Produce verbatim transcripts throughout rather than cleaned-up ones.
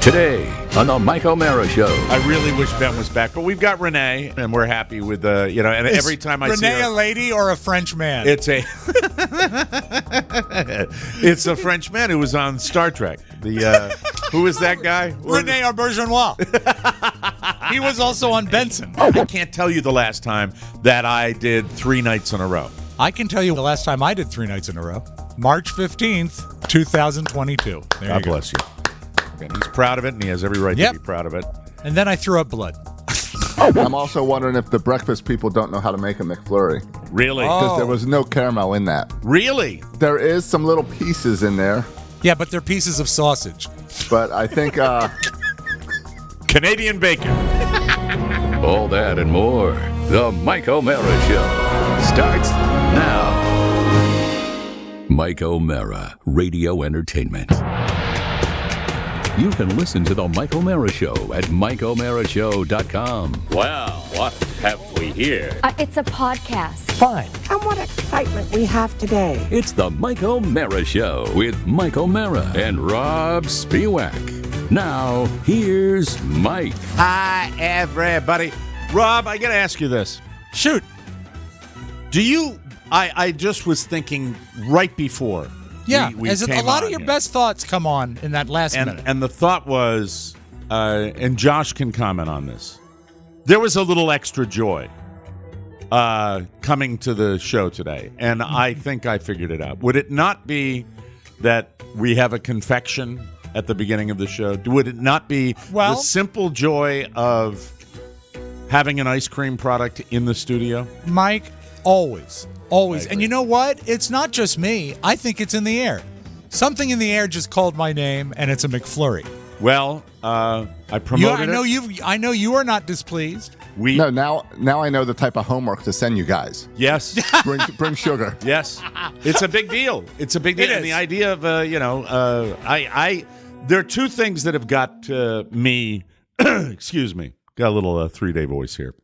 Today on the Mike O'Mara Show. I really wish Ben was back, but we've got Renee, and we're happy with the, uh, you know, and Is every time I Renee see her, a lady or a French man? it's a, it's a French man who was on Star Trek. The uh, who is that guy? Rene Auberjonois. He was also on Benson. I can't tell you the last time that I did three nights in a row. I can tell you the last time I did three nights in a row. March fifteenth, twenty twenty-two. There God you go. bless you. And he's proud of it, and he has every right Yep. to be proud of it. And then I threw up blood. I'm also wondering if the breakfast people don't know how to make a McFlurry. Really? Oh. Because there was no caramel in that. Really? There is some little pieces in there, Yeah, but they're pieces of sausage. but I think uh, Canadian bacon. All that and more. The Mike O'Mara Show starts now. Mike O'Mara, Radio Entertainment. You can listen to the Mike O'Mara Show at mike o'mara show dot com. Well, what have we here? Uh, it's a podcast. Fine. And what excitement we have today. It's the Mike O'Mara Show with Mike O'Mara and Rob Spiewak. Now, here's Mike. Hi, everybody. Rob, I got to ask you this. Shoot. Do you, I, I just was thinking right before. Yeah, we, we as came a lot on of your here. best thoughts come on in that last and, minute. And the thought was, uh, and Josh can comment on this, there was a little extra joy uh, coming to the show today, and I think I figured it out. Would it not be that we have a confection at the beginning of the show? Would it not be Well- the simple joy of having an ice cream product in the studio? Mike, always. Always. I And agree. you know what? It's not just me. I think it's in the air. Something in the air just called my name, and it's a McFlurry. Well, uh, I You, promoted I know it. you. I know you are not displeased. We no. Now, now I know the type of homework to send you guys. yes. Bring, bring sugar. Yes, it's a big deal. It's a big deal. It And is. the idea of, uh, you know, uh, I, I, there are two things that have got uh, me, excuse me, got a little uh, three-day voice here.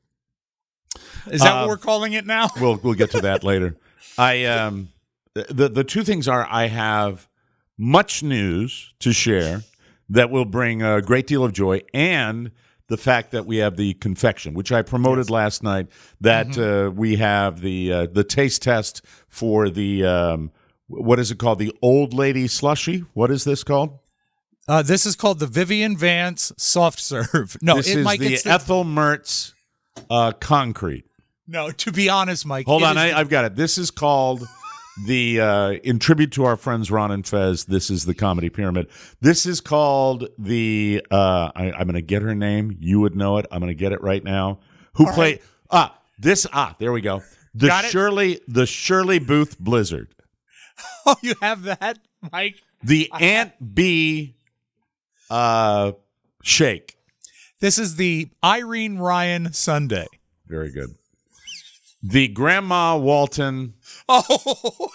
Is that Uh, what we're calling it now? We'll we'll get to that later. I um, the the two things are I have much news to share that will bring a great deal of joy, and the fact that we have the confection, which I promoted last night, that Mm-hmm. uh, we have the uh, the taste test for the um, what is it called? The Old Lady Slushy. What is this called? Uh, this is called the Vivian Vance Soft Serve. No, this it, is Mike, the it's the, Ethel Mertz uh, Concrete. no. To be honest, Mike. Hold it on, is I, the- I've got it. This is called the, uh, in tribute to our friends Ron and Fez, this is the Comedy Pyramid. This is called the, uh, I, I'm going to get her name. You would know it. I'm going to get it right now. Who All played, right. ah, this, ah, there we go. The Got it? Shirley, the Shirley Booth Blizzard. Oh, you have that, Mike. The Aunt B uh, shake. This is the Irene Ryan Sunday. Very good. The Grandma Walton. Oh,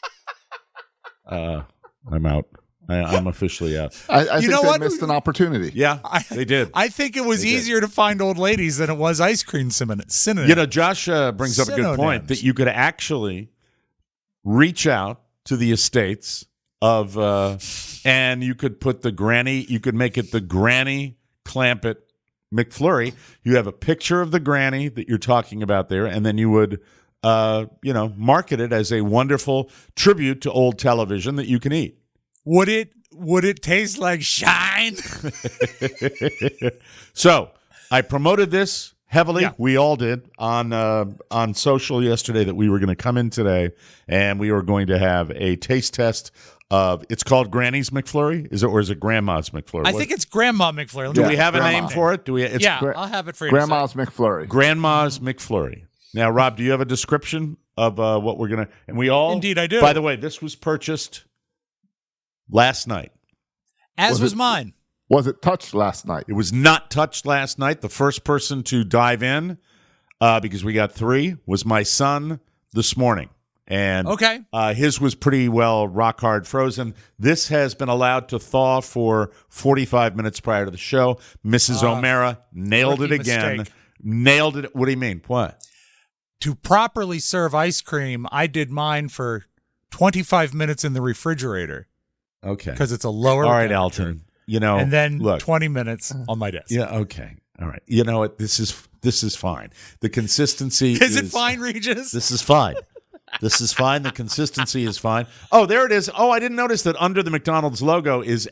Uh, I'm out. I, I'm officially out. I, I think know they what? missed an opportunity. Yeah, I- they did. I think it was They did. easier to find old ladies than it was ice cream synonym- synonyms. You know, Josh uh, brings up a good point Synonyms. that you could actually reach out to the estates of, uh, and you could put the granny, you could make it the Granny Clampett McFlurry. You have a picture of the granny that you're talking about there, and then you would, uh, you know, market it as a wonderful tribute to old television that you can eat. would it would it taste like shine? So I promoted this heavily. Yeah. We all did on uh, on social yesterday that we were going to come in today and we were going to have a taste test of. It's called Granny's McFlurry, is it, or is it Grandma's McFlurry? I What- think it's Grandma McFlurry. Let Do me- we have a Grandma. name for it? Do we? It's yeah, Gra- I'll have it for you. in a Grandma's McFlurry. Grandma's McFlurry. Now, Rob, do you have a description of uh, what we're gonna? And we all, Indeed I do. By the way, this was purchased last night. second. As Was was, it- mine. Was it touched last night? It was not touched last night. The first person to dive in, uh, because we got three, was my son this morning. And Okay. uh, his was pretty well rock hard frozen. This has been allowed to thaw for forty-five minutes prior to the show. Missus Uh, O'Mara nailed it rookie again. mistake. Nailed it. What do you mean? What? To properly serve ice cream, I did mine for twenty-five minutes in the refrigerator Okay. because it's a lower. All right, temperature. Alton. you know, and then look, twenty minutes on my desk. yeah, okay, all right. You know what? This is this is fine. The consistency Is is it fine, Regis? This is fine. This is fine. The consistency is fine. Oh, there it is. Oh, I didn't notice that under the McDonald's logo is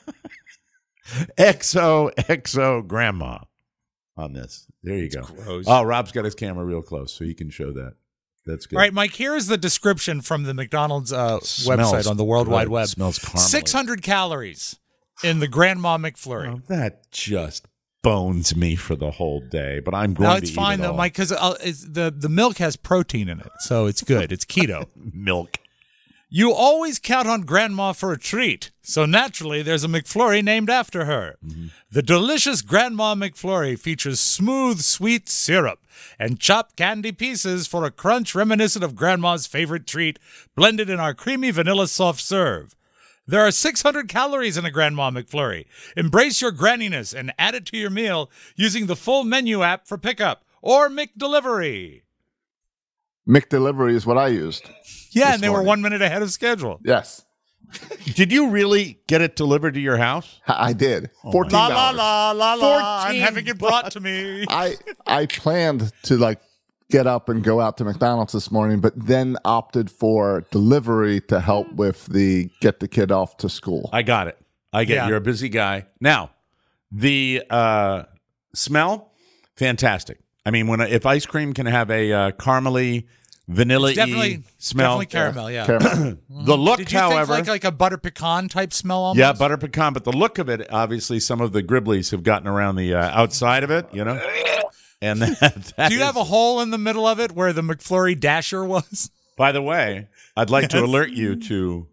X O X O Grandma on this. There you go. gross. Oh, Rob's got his camera real close, so you can show that. That's good. All right, Mike, here is the description from the McDonald's uh, Smells website on the World good. Wide Web. Smells caramely. six hundred calories in the Grandma McFlurry. Oh, that just bones me for the whole day, but I'm going No, to it's eat fine, it though, all. Mike, because uh, it's- the, the milk has protein in it, so it's good. It's keto. Milk. You always count on Grandma for a treat, so naturally there's a McFlurry named after her. Mm-hmm. The delicious Grandma McFlurry features smooth, sweet syrup and chopped candy pieces for a crunch reminiscent of Grandma's favorite treat, blended in our creamy vanilla soft serve. There are six hundred calories in a Grandma McFlurry. Embrace your granniness and add it to your meal using the full menu app for pickup or McDelivery. McDelivery is what I used. Yeah, This and they were morning. one minute ahead of schedule. Yes, Did you really get it delivered to your house? I did. Fourteen La la dollars. la la la. I'm fourteen having it brought to me. I I planned to like get up and go out to McDonald's this morning, but then opted for delivery to help with the get the kid off to school. I got it. I get Yeah. You're a busy guy. Now, the uh, smell, fantastic. I mean, when if ice cream can have a uh, caramely, vanilla-y Definitely, smell, definitely caramel. Yeah. Caramel. the look, Did you however, think like like a butter pecan type smell? Almost? yeah, butter pecan, but the look of it, obviously, some of the Gribblies have gotten around the uh, outside of it, you know. And that, that Do you is- have a hole in the middle of it where the McFlurry Dasher was? By the way, I'd like to Yes. alert you to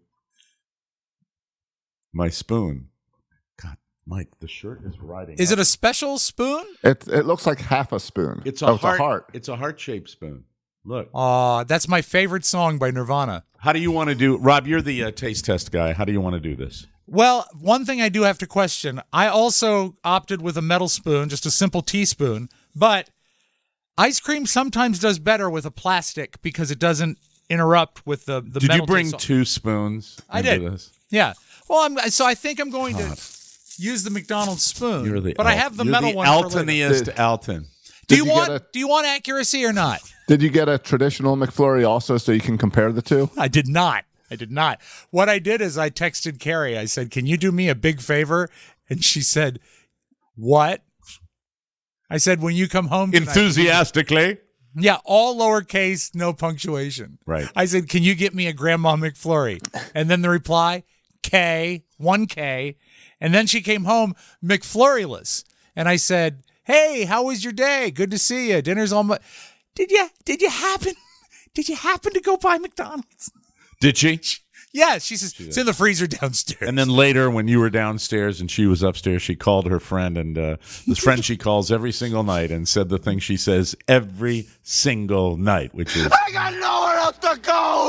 my spoon. God, Mike, the shirt is riding. Is up. it a special spoon? It it looks like half a spoon. It's a Oh, heart. It's a heart. It's a heart-shaped spoon. Look. Aw, that's my favorite song by Nirvana. How do you want to do, Rob? You're the uh, taste test guy. How do you want to do this? Well, one thing I do have to question. I also opted with a metal spoon, just a simple teaspoon, but ice cream sometimes does better with a plastic because it doesn't interrupt with the the Did metal you bring taste. two spoons? I into did. This? Yeah. Well, I'm so I think I'm going to use the McDonald's spoon. You're the but I Al- have the you're metal the one for later. Altoniest Alton. Do Did you you want get a- do you want accuracy or not? Did you get a traditional McFlurry also so you can compare the two? I did not. I did not. What I did is I texted Carrie. I said, "Can you do me a big favor?" And she said, "What?" I said, "When you come home tonight." Enthusiastically. Yeah, all lowercase, no punctuation. Right. I said, "Can you get me a Grandma McFlurry?" And then the reply, K, one K. And then she came home McFlurryless. And I said, "Hey, how was your day? Good to see you. Dinner's almost." Did you did you happen did you happen to go by McDonald's? Did she? Yeah, she says it's in the freezer downstairs. And then later, when you were downstairs and she was upstairs, she called her friend, and uh, this friend she calls every single night, and said the thing she says every single night, which is, I got nowhere else to go.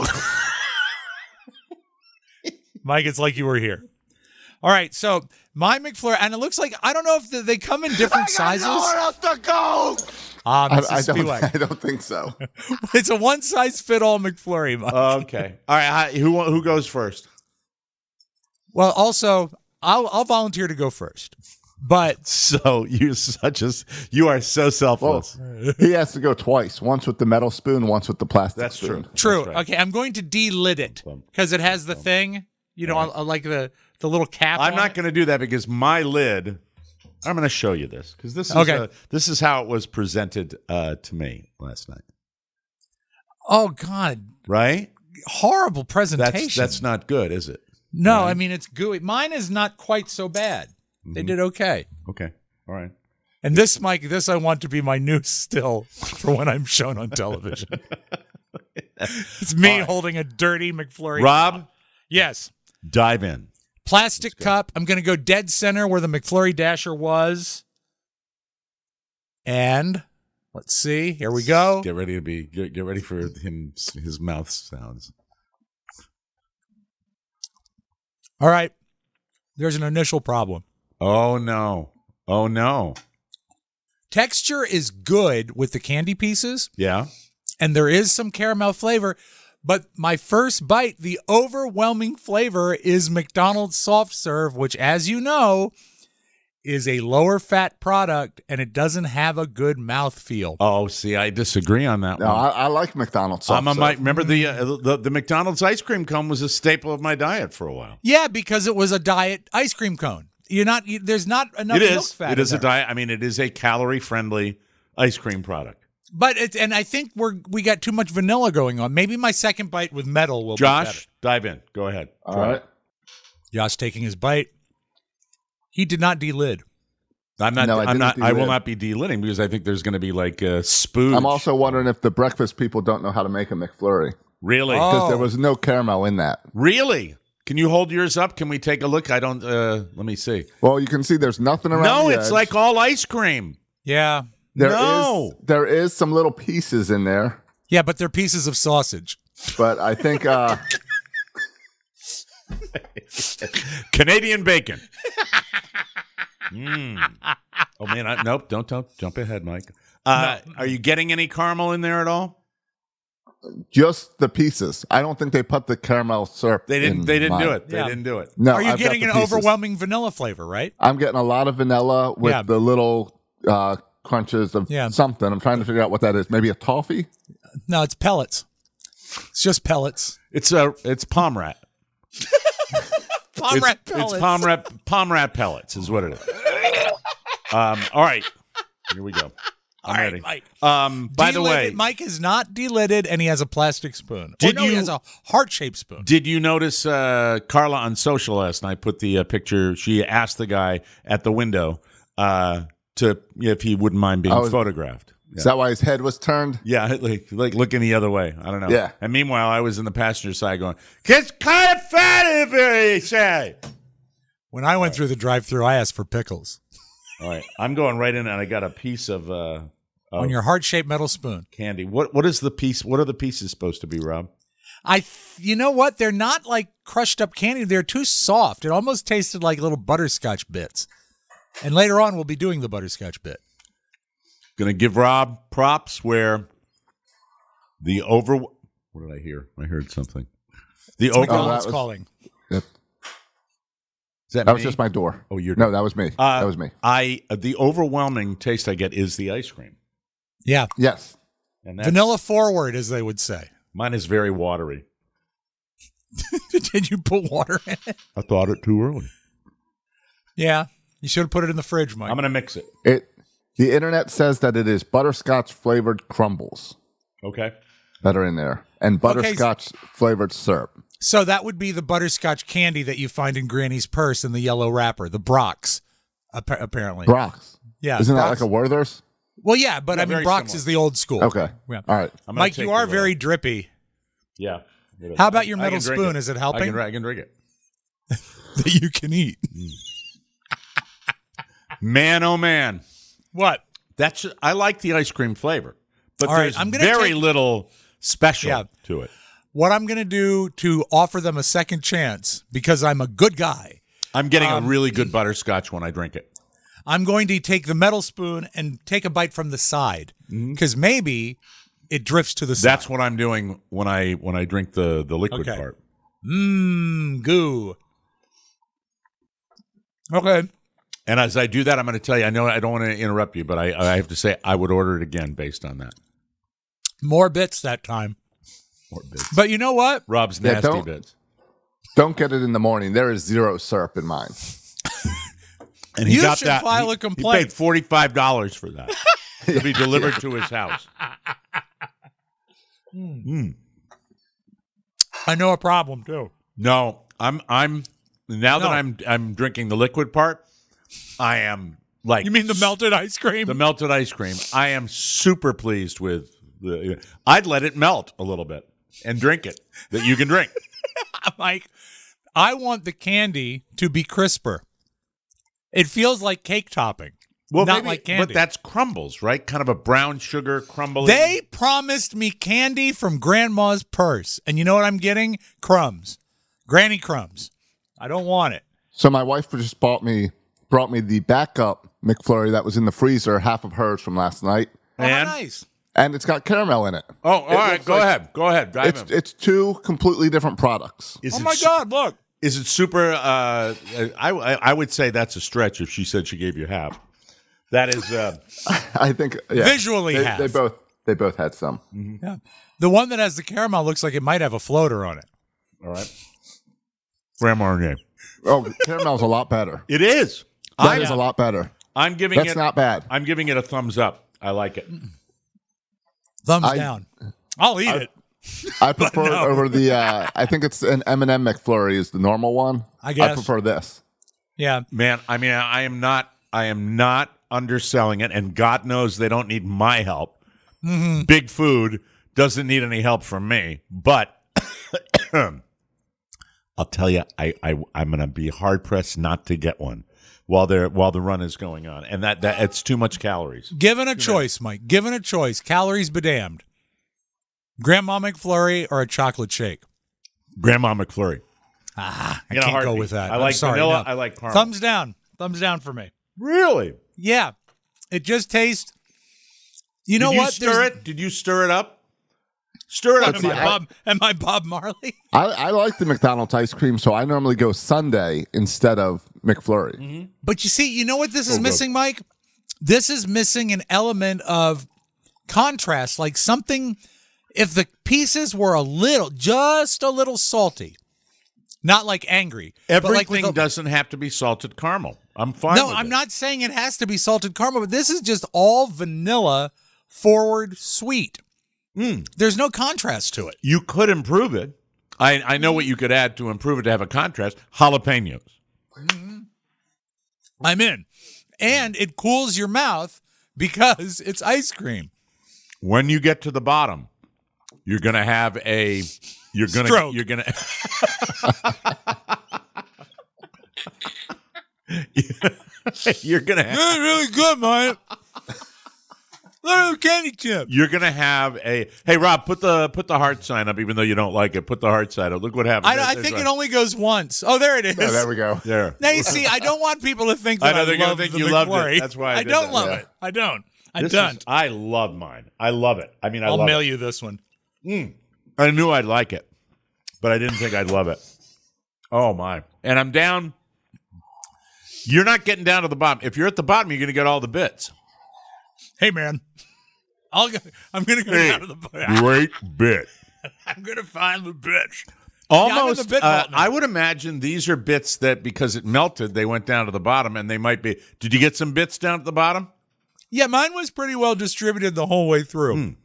Mike, it's like you were here. All right, so my McFlurry, and it looks like I don't know if they come in different I got sizes. nowhere else to go. Ah, I, Missus I don't. Spivak. I don't think so. It's a one size fit all McFlurry, Mike. okay. All right. Hi, who who goes first? Well, also, I'll I'll volunteer to go first, but So you're such a you are so selfless. He has to go twice. Once with the metal spoon, once with the plastic That's spoon. true. true. That's right. Okay, I'm going to de-lid it because it has the thing, you know, I, I like the the little cap. I'm on not it. going to do that because my lid. I'm going to show you this because this is Okay. uh, this is how it was presented uh, to me last night. Oh God, Right? horrible presentation. That's that's not good, is it? no, I mean it's gooey. Mine is not quite so bad. They Mm-hmm. did okay. Okay. All right. And this, Mike, this I want to be my new still for when I'm shown on television. It's me holding a dirty McFlurry. Rob, Yes. dive in. Plastic cup. I'm going to go dead center where the McFlurry Dasher was. And let's see. Here we go. Get ready to be. Get, get ready for him. His mouth sounds. All right. There's an initial problem. Oh no! Oh no! Texture is good with the candy pieces, Yeah. and there is some caramel flavor, But my first bite, the overwhelming flavor is McDonald's soft serve, which, as you know, is a lower fat product, and it doesn't have a good mouthfeel. Oh, see, I disagree on that No, one. I, I like McDonald's soft I'm a, serve. my, remember the, uh, the the McDonald's ice cream cone was a staple of my diet for a while. Yeah, because it was a diet ice cream cone. You're not. You, there's not enough It milk is. fat. It in is a there. diet. I mean, it is a calorie friendly ice cream product. But it's, and I think we're we got too much vanilla going on. Maybe my second bite with metal will be better. Josh, dive in. Go ahead. All Try right. it. Josh taking his bite. He did not delid. I'm not. No, I I'm didn't not. I will delid. not be delidding because I think there's going to be like a spooge. I'm also wondering if the breakfast people don't know how to make a McFlurry really, Oh. because there was no caramel in that. really. Can you hold yours up? Can we take a look? I don't. Uh, let me see. Well, you can see there's nothing around. No, the it's edge. like all ice cream. Yeah, There No. is- there is some little pieces in there, yeah, but they're pieces of sausage. but I think uh, Canadian bacon. Mm. Oh man, I, nope. Don't don't jump ahead, Mike. Uh, Are you getting any caramel in there at all? just the pieces. I don't think they put the caramel syrup. They didn't. in They didn't mine. do it. They Yeah. didn't do it. No, Are you I've got getting the an pieces. overwhelming vanilla flavor, right? I'm getting a lot of vanilla with Yeah. the little uh, crunches of Yeah. something. I'm trying to figure out what that is. Maybe a toffee. No, it's pellets. It's just pellets. It's a. It's palm rat. Palm it's, rat pellets. It's palm rat. Palm rat pellets is what it is. Um. All right. Here we go. I'm All right, ready. Mike. Um. By the Delidded- way, Mike is not delidded, and he has a plastic spoon. Did or no, he you- has a heart-shaped spoon. did you notice uh, Carla on social last night put the uh, picture? She asked the guy at the window uh, to if he wouldn't mind being Oh, is- photographed. Is that why his head was turned? Yeah, like like looking the other way. I don't know. Yeah. And meanwhile, I was in the passenger side going, "It's kind of fatty, very say." When I went through the drive-through, I asked for pickles All right, I'm going right in, and I got a piece of, uh, of on your heart-shaped metal spoon. candy. What what is the piece? What are the pieces supposed to be, Rob? I, th- you know what? They're not like crushed up candy. They're too soft. It almost tasted like little butterscotch bits. And later on, we'll be doing the butterscotch bit. Going to give Rob props where the over. What did I hear? I heard something. The over. McDonald's was- calling. Yep. Is that That me? was just my door. Oh, you're No, that was me. Uh, that was me. I uh, the overwhelming taste I get is the ice cream, Yeah. Yes. and that's, Vanilla forward, as they would say. Mine is very watery. Did you put water in it? I thought it too early. Yeah. You should have put it in the fridge, Mike. I'm going to mix it. It. The internet says that it is butterscotch flavored crumbles Okay. that are in there, and butterscotch flavored syrup. So that would be the butterscotch candy that you find in Granny's purse in the yellow wrapper, the Brock's, appa- apparently. Brock's. Yeah. Isn't that Brock's. like a Werther's? Well, yeah, but Yeah, I mean, very Brock's similar. is the old school. Okay. Yeah. All right. I'm gonna Mike, take you are the, uh, very drippy. Yeah. How about your I metal can drink spoon? it. Is it I helping? can, I can drink it. That you can eat. Man, oh man, What? that's I like the ice cream flavor, but All right, there's I'm gonna very take- little special Yeah. to it. What I'm going to do to offer them a second chance, because I'm a good guy, I'm getting Um, a really good butterscotch when I drink it. I'm going to take the metal spoon and take a bite from the side, because maybe it drifts to the side. That's what I'm doing when I when I drink the the liquid Okay. part. Mmm, goo. Okay. And as I do that, I'm going to tell you. I know I don't want to interrupt you, but I I have to say I would order it again based on that. More bits that time. More bits. But you know what? Rob's Yeah, nasty don't- bits. Don't get it in the morning. There is zero syrup in mine. And he You got should that. file he, a complaint. He paid forty-five dollars for that to be delivered to his house. I know a problem, too. No, I'm I'm now that No. I'm I'm drinking the liquid part. I am like You mean the melted ice cream? the melted ice cream. I am super pleased with the. I'd let it melt a little bit and drink it that you can drink. Mike, I want the candy to be crisper. It feels like cake topping, not maybe- like candy. But that's crumbles, right? Kind of a brown sugar crumble. They promised me candy from Grandma's purse. And you know what I'm getting? Crumbs. Granny crumbs. I don't want it. So my wife just bought me, brought me the backup McFlurry that was in the freezer, half of hers from last night. Oh, how And? nice. and it's got caramel in it. Oh, all It right. looks Go like- ahead. Go ahead. Dive It's in. it's two completely different products. Is Oh it my su- God! Look. Is it super? Uh, I, I I would say that's a stretch if she said she gave you half. That is. Uh, I think yeah. Visually they, half. they both they both had some. Yeah. The one that has the caramel looks like it might have a floater on it. all right. Graham Marnier. Oh, caramel's a lot better. It is. That I'm, is a lot better. I'm giving That's it. not bad. I'm giving it a thumbs up. I like it. Thumbs I- down. I'll eat it. I prefer it no. over the. Uh, I think it's an M and M McFlurry is the normal one. I guess. I prefer this. Yeah. Man, I mean, I am not. I am not underselling it, and God knows they don't need my help. Mm-hmm. Big Food doesn't need any help from me, but I'll tell you, I, I I'm going to be hard pressed not to get one while they're while the run is going on, and that that it's too much calories. Given a choice, Mike, given a choice, calories be damned. Grandma McFlurry or a chocolate shake? Grandma McFlurry. Ah, I In a can't go heartbeat. with that. I I'm like sorry, vanilla. no. I like caramel. Thumbs down. Thumbs down for me. Really? Yeah. It just tastes. You know Did you what? stir There's- it? Did you stir it up? Stir it up. Am see, I, I- Bob, am I Bob Marley? I, I like the McDonald's ice cream, so I normally go Sundae instead of McFlurry. Mm-hmm. But you see, you know what this is good. missing, Mike? This is missing an element of contrast, like something. If the pieces were a little, just a little salty, not like angry, but like Everything with a- doesn't have to be salted caramel. I'm fine. No, with I'm it. not saying it has to be salted caramel, but this is just all vanilla forward sweet. Mm. There's no contrast to it. You could improve it. I, I know what you could add to improve it to have a contrast. Jalapenos. I'm in. And it cools your mouth because it's ice cream. When you get to the bottom, you're gonna have a. You're gonna. Stroke. You're gonna. you're gonna. Have, That's really good, Mike. Little candy chip. you're gonna have a. Hey, Rob, put the put the heart sign up, even though you don't like it. Put the heart sign up. Look what happens. I, I There's think a- it only goes once. Oh, there it is. Oh, there we go. there. Now you see, I don't want people to think I that know I, they're gonna love think the you loved it. McFlurry. That's why I I did don't that. love Yeah. it. I don't. I This don't. is- I love mine. I love it. I mean, I I'll love mail it. you this one. I knew I'd like it, but I didn't think I'd love it. Oh my! And I'm down. You're not getting down to the bottom. If you're at the bottom, you're going to get all the bits. Hey, man. I'll go, I'm going to go Hey, down to the. Great bit. I'm going to find the bitch. Almost. the bit uh, vault now. I would imagine these are bits that because it melted, they went down to the bottom, and they might be. Did you get some bits down at the bottom? Yeah, mine was pretty well distributed the whole way through. Hmm.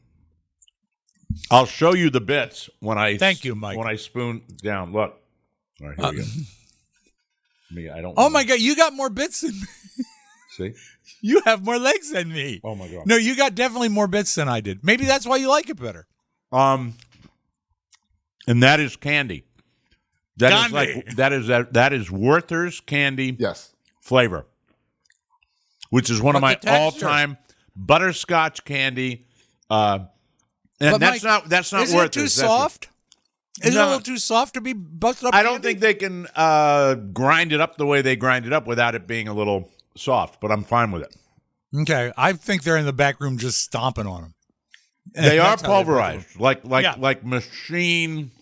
I'll show you the bits when I. Thank you, Mike. When I spoon down, look. All right, here we go. Me, I don't. Oh wanna- my God, you got more bits than me. See. You have more legs than me. Oh my God. No, you got definitely more bits than I did. Maybe that's why you like it better. Um, and that is candy. That is Candy. like that is that that is Werther's candy Yes. flavor, which is one of my But the texture- all-time butterscotch candy. Uh, and But, that's Mike, not that's not Isn't Werther's. it too That's soft? Isn't it No. a little too soft to be busted up? I don't candy? think they can uh, grind it up the way they grind it up without it being a little soft. But I'm fine with it. Okay, I think they're in the back room just stomping on them. They are That's how they pulverized, like like Yeah. like machine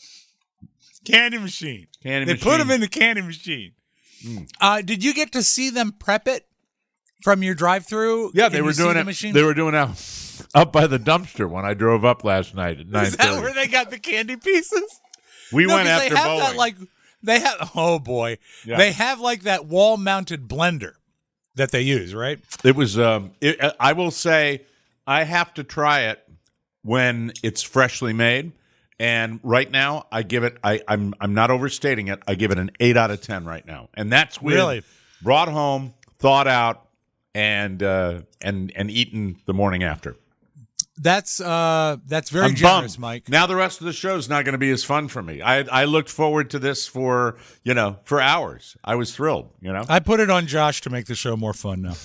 Candy machine. candy. They machine. put them in the candy machine. Uh, did you get to see them prep it from your drive-through? Yeah, Can they you were see doing the it. Machine? They were doing it up by the dumpster when I drove up last night at nine Is that thirty. where they got the candy pieces? We No, went 'cause after they have Boeing. that like they have. Oh boy, Yeah. they have like that wall-mounted blender that they use, right? It was. Um, it, I will say, I have to try it when it's freshly made. And right now, I give it. I, I'm. I'm not overstating it. I give it an eight out of ten right now, and that's with Really? brought home, thawed out, and uh, and and eaten the morning after. That's uh, that's very I'm generous, bummed. Mike. Now the rest of the show's not going to be as fun for me. I I looked forward to this for you know for hours. I was thrilled. You know. I put it on Josh to make the show more fun now.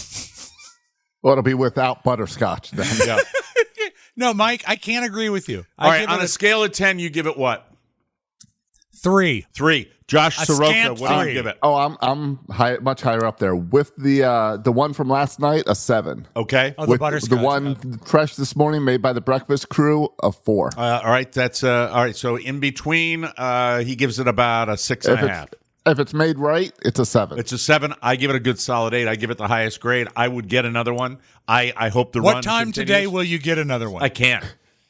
Well, it'll be without butterscotch then. yeah. No, Mike, I can't agree with you. I All right. give On it a scale of ten, you give it what? three. Three. Josh A Soroka, scant what do you three. give it? Oh, I'm I'm high, much higher up there with the uh, the one from last night, a seven. Okay. Oh, the With butterscotch. the one fresh this morning, made by the Breakfast Crew, a four. Uh, all right, that's uh, all right. So in between, uh, he gives it about a six and if a it's half. if it's made right, it's a seven. It's a seven. I give it a good solid eight. I give it the highest grade. I would get another one. I, I hope the What run time continues. today will you get another one? I can't.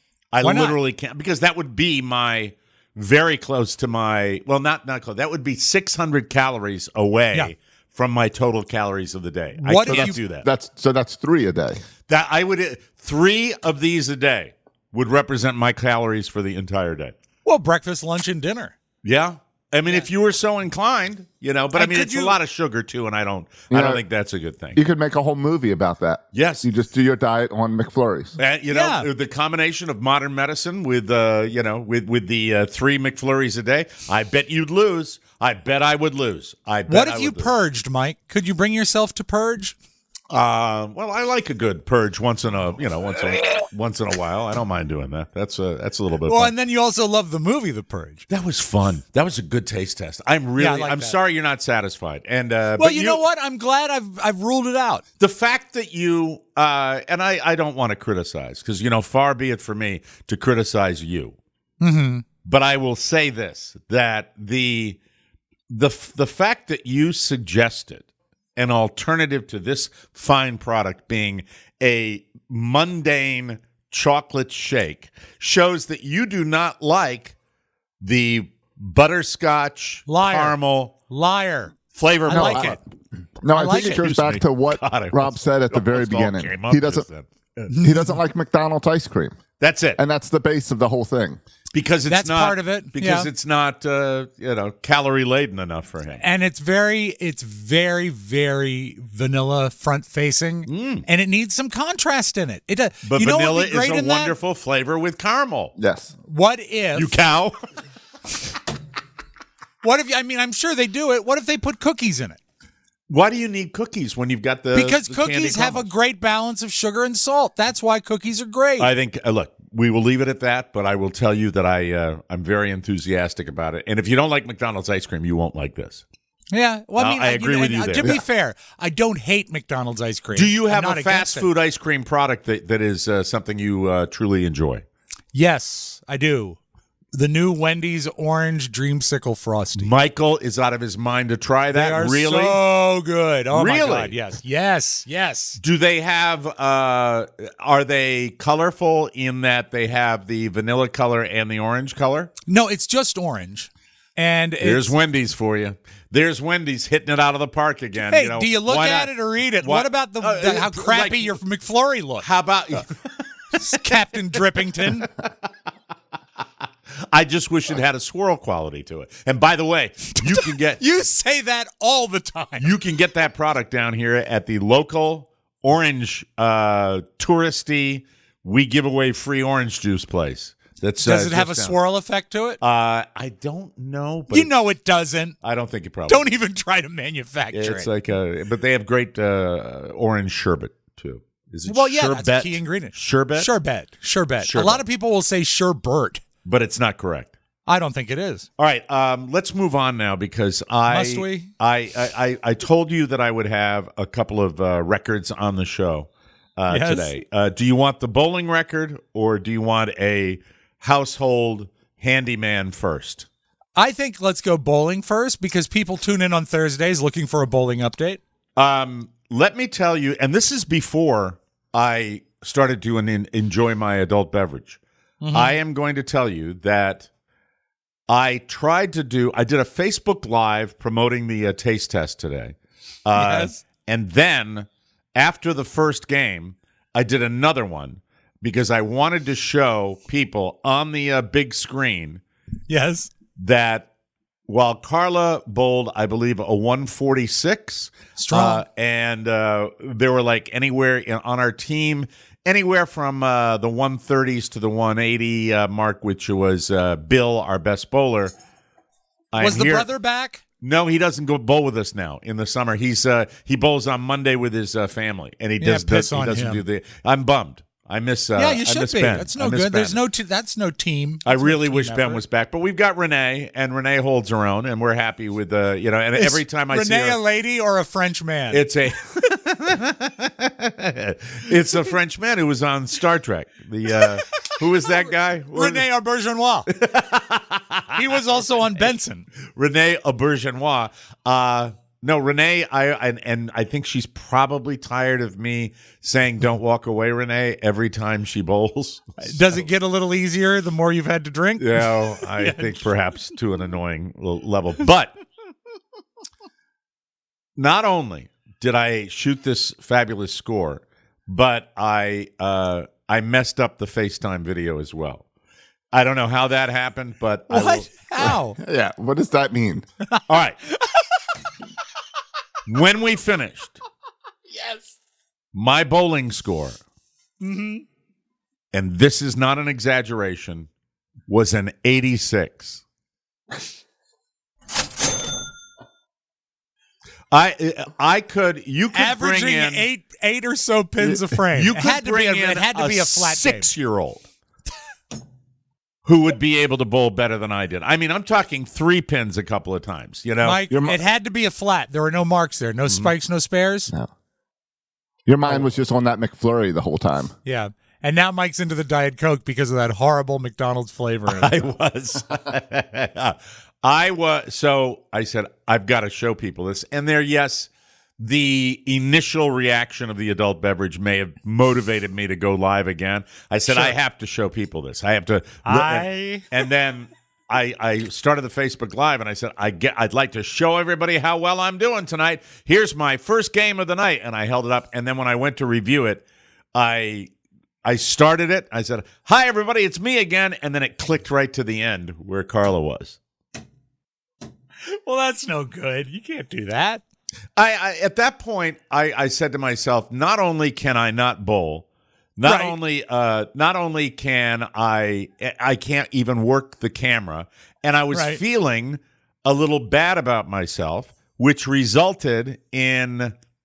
I Why not? literally can't because that would be my very close to my well, not not close. That would be six hundred calories away Yeah. from my total calories of the day. What I if can't you- do that. That's so that's three a day. That I would three of these a day would represent my calories for the entire day. Well, breakfast, lunch, and dinner. Yeah. I mean, if you were so inclined, you know, but I And mean, could it's you- a lot of sugar too, and I don't, You I know, don't think that's a good thing. You could make a whole movie about that. Yes. You just do your diet on McFlurries. Uh, you know, Yeah. the combination of modern medicine with, uh, you know, with with the uh, three McFlurries a day, I bet you'd lose. I bet I would lose. I bet What I if you would lose. purged, Mike? Could you bring yourself to purge? Uh, well, I like a good purge once in a, you know, once a once in a while. I don't mind doing that. That's a that's a little bit. Well, fun. and then you also love the movie The Purge. That was fun. That was a good taste test. I'm really. Yeah, I like I'm that. sorry you're not satisfied. And uh, Well, but you, know what? I'm glad I've I've ruled it out. The fact that you uh, and I, I don't want to criticize because you know far be it for me to criticize you, Mm-hmm. but I will say this: that the the the fact that you suggested an alternative to this fine product being a mundane chocolate shake shows that you do not like the butterscotch Liar. caramel Liar. flavor. I milk. like it. No, I, I like think it it. goes Excuse back me. to what God, I Rob was- said at the very almost all beginning. came up He just doesn't then. he doesn't like McDonald's ice cream, That's it. and that's the base of the whole thing. Because it's That's not part of it, Because yeah. it's not uh, you know calorie laden enough for him. And it's very, it's very, very vanilla front facing, and it needs some contrast in it. It does. But you know vanilla what would be great is a in that? wonderful flavor with caramel. Yes. What if? You cow. What if? I mean, I'm sure they do it. What if they put cookies in it? Why do you need cookies when you've got the Because the candy cookies have a caramels? great balance of sugar and salt. That's why cookies are great. I think. Uh, look, we will leave it at that. But I will tell you that I uh, I'm very enthusiastic about it. And if you don't like McDonald's ice cream, you won't like this. yeah. Well, I No, mean, I you agree know, with and, you uh, there. To be Yeah. fair, I don't hate McDonald's ice cream. Do you I'm have not a against fast it. food ice cream product that, that is uh, something you uh, truly enjoy? Yes, I do. The new Wendy's Orange Dreamsicle Frosty. Michael is out of his mind to try that. They are really? so good. Oh my Really? god, yes. Yes, yes. Do they have? Uh, are they colorful in that they have the vanilla color and the orange color? No, it's just orange. And There's it's, Wendy's for you. There's Wendy's hitting it out of the park again. Hey, you know, do you look why at not? it or eat it? Why- What about the, Uh, the how like- crappy your McFlurry looks? How about? Captain Drippington. I just wish it had a swirl quality to it. And by the way, you can get You say that all the time. you can get that product down here at the local orange uh, touristy. We give away free orange juice place. That's Does uh, it have a just down- swirl effect to it? Uh, I don't know, but You it- know it doesn't. I don't think it probably. Don't even try to manufacture It's it. like a, but they have great uh, orange sherbet too. Is it Well, yeah, sherbet? that's a key ingredient. Sherbet, Sherbet. Sherbet. Sherbet. A lot of people will say sherbet. but it's not correct. I don't think it is. All right, um, let's move on now because I Must we? I, I, I, I told you that I would have a couple of uh, records on the show uh, Yes. today. Uh, do you want the bowling record or do you want a household handyman first? I think let's go bowling first because people tune in on Thursdays looking for a bowling update. Um, let me tell you, and this is before I started to en- enjoy my adult beverage. Mm-hmm. I am going to tell you that I tried to do, I did a Facebook Live promoting the uh, taste test today. Uh, Yes. And then after the first game, I did another one because I wanted to show people on the uh, big screen Yes. that while Carla bowled, I believe, a one forty-six. Strong. Uh, and uh, there were like anywhere in, on our team, anywhere from uh, the one thirties to the one eighty uh, mark, which was uh, Bill, our best bowler. I'm Was the here- brother back? No, he doesn't go bowl with us now in the summer. He's uh, he bowls on Monday with his uh, family, and he Yeah, does, piss does he on doesn't him. do the. I'm bummed. I miss. Uh, yeah, you I should miss be. Ben. That's I no miss good. There's Ben. no. T- that's no team. I That's no really team wish Ben effort. was back, but we've got Renee, and Renee holds her own, and we're happy with the, uh, you know. And Is every time I see Renee her, a lady or a French man? it's a, it's a French man who was on Star Trek. The uh, who is that guy? Rene Aubergenois. He was also on Benson. Renee Aubergenois. Uh, no, Renee, I and, and I think she's probably tired of me saying "Don't walk away, Renee" every time she bowls. Does it get a little easier the more you've had to drink? You know, I Yeah. think perhaps to an annoying l- level. But not only did I shoot this fabulous score, but I uh, I messed up the FaceTime video as well. I don't know how that happened, but I will, What? How? Yeah. What does that mean? all right. When we finished, Yes. my bowling score, Mm-hmm. and this is not an exaggeration, was an eighty-six. I I could you could Averaging bring in eight eight or so pins a frame. you it could had to bring be a, in it had to be a flat game. six-year-old who would be able to bowl better than I did. I mean, I'm talking three pins a couple of times. You know, Mike, Your mo- it had to be a flat. There were no marks there. No Mm-hmm. spikes, no spares. No. Your mind was just on that McFlurry the whole time. Yeah. And now Mike's into the Diet Coke because of that horrible McDonald's flavor. in it. I was. I was. So I said, I've got to show people this. And there, yes, the initial reaction of the adult beverage may have motivated me to go live again. I said, Sure. I have to show people this. I have to. I- And then I, I started the Facebook Live, and I said, I get, I'd like to show everybody how well I'm doing tonight. Here's my first game of the night. And I held it up. And then when I went to review it, I I started it. I said, hi, everybody, it's me again. And then it clicked right to the end where Carla was. Well, that's no good. You can't do that. I, I At that point, I, I said to myself, not only can I not bowl, not Right. only uh, not only can I, I can't even work the camera. And I was Right. feeling a little bad about myself, which resulted in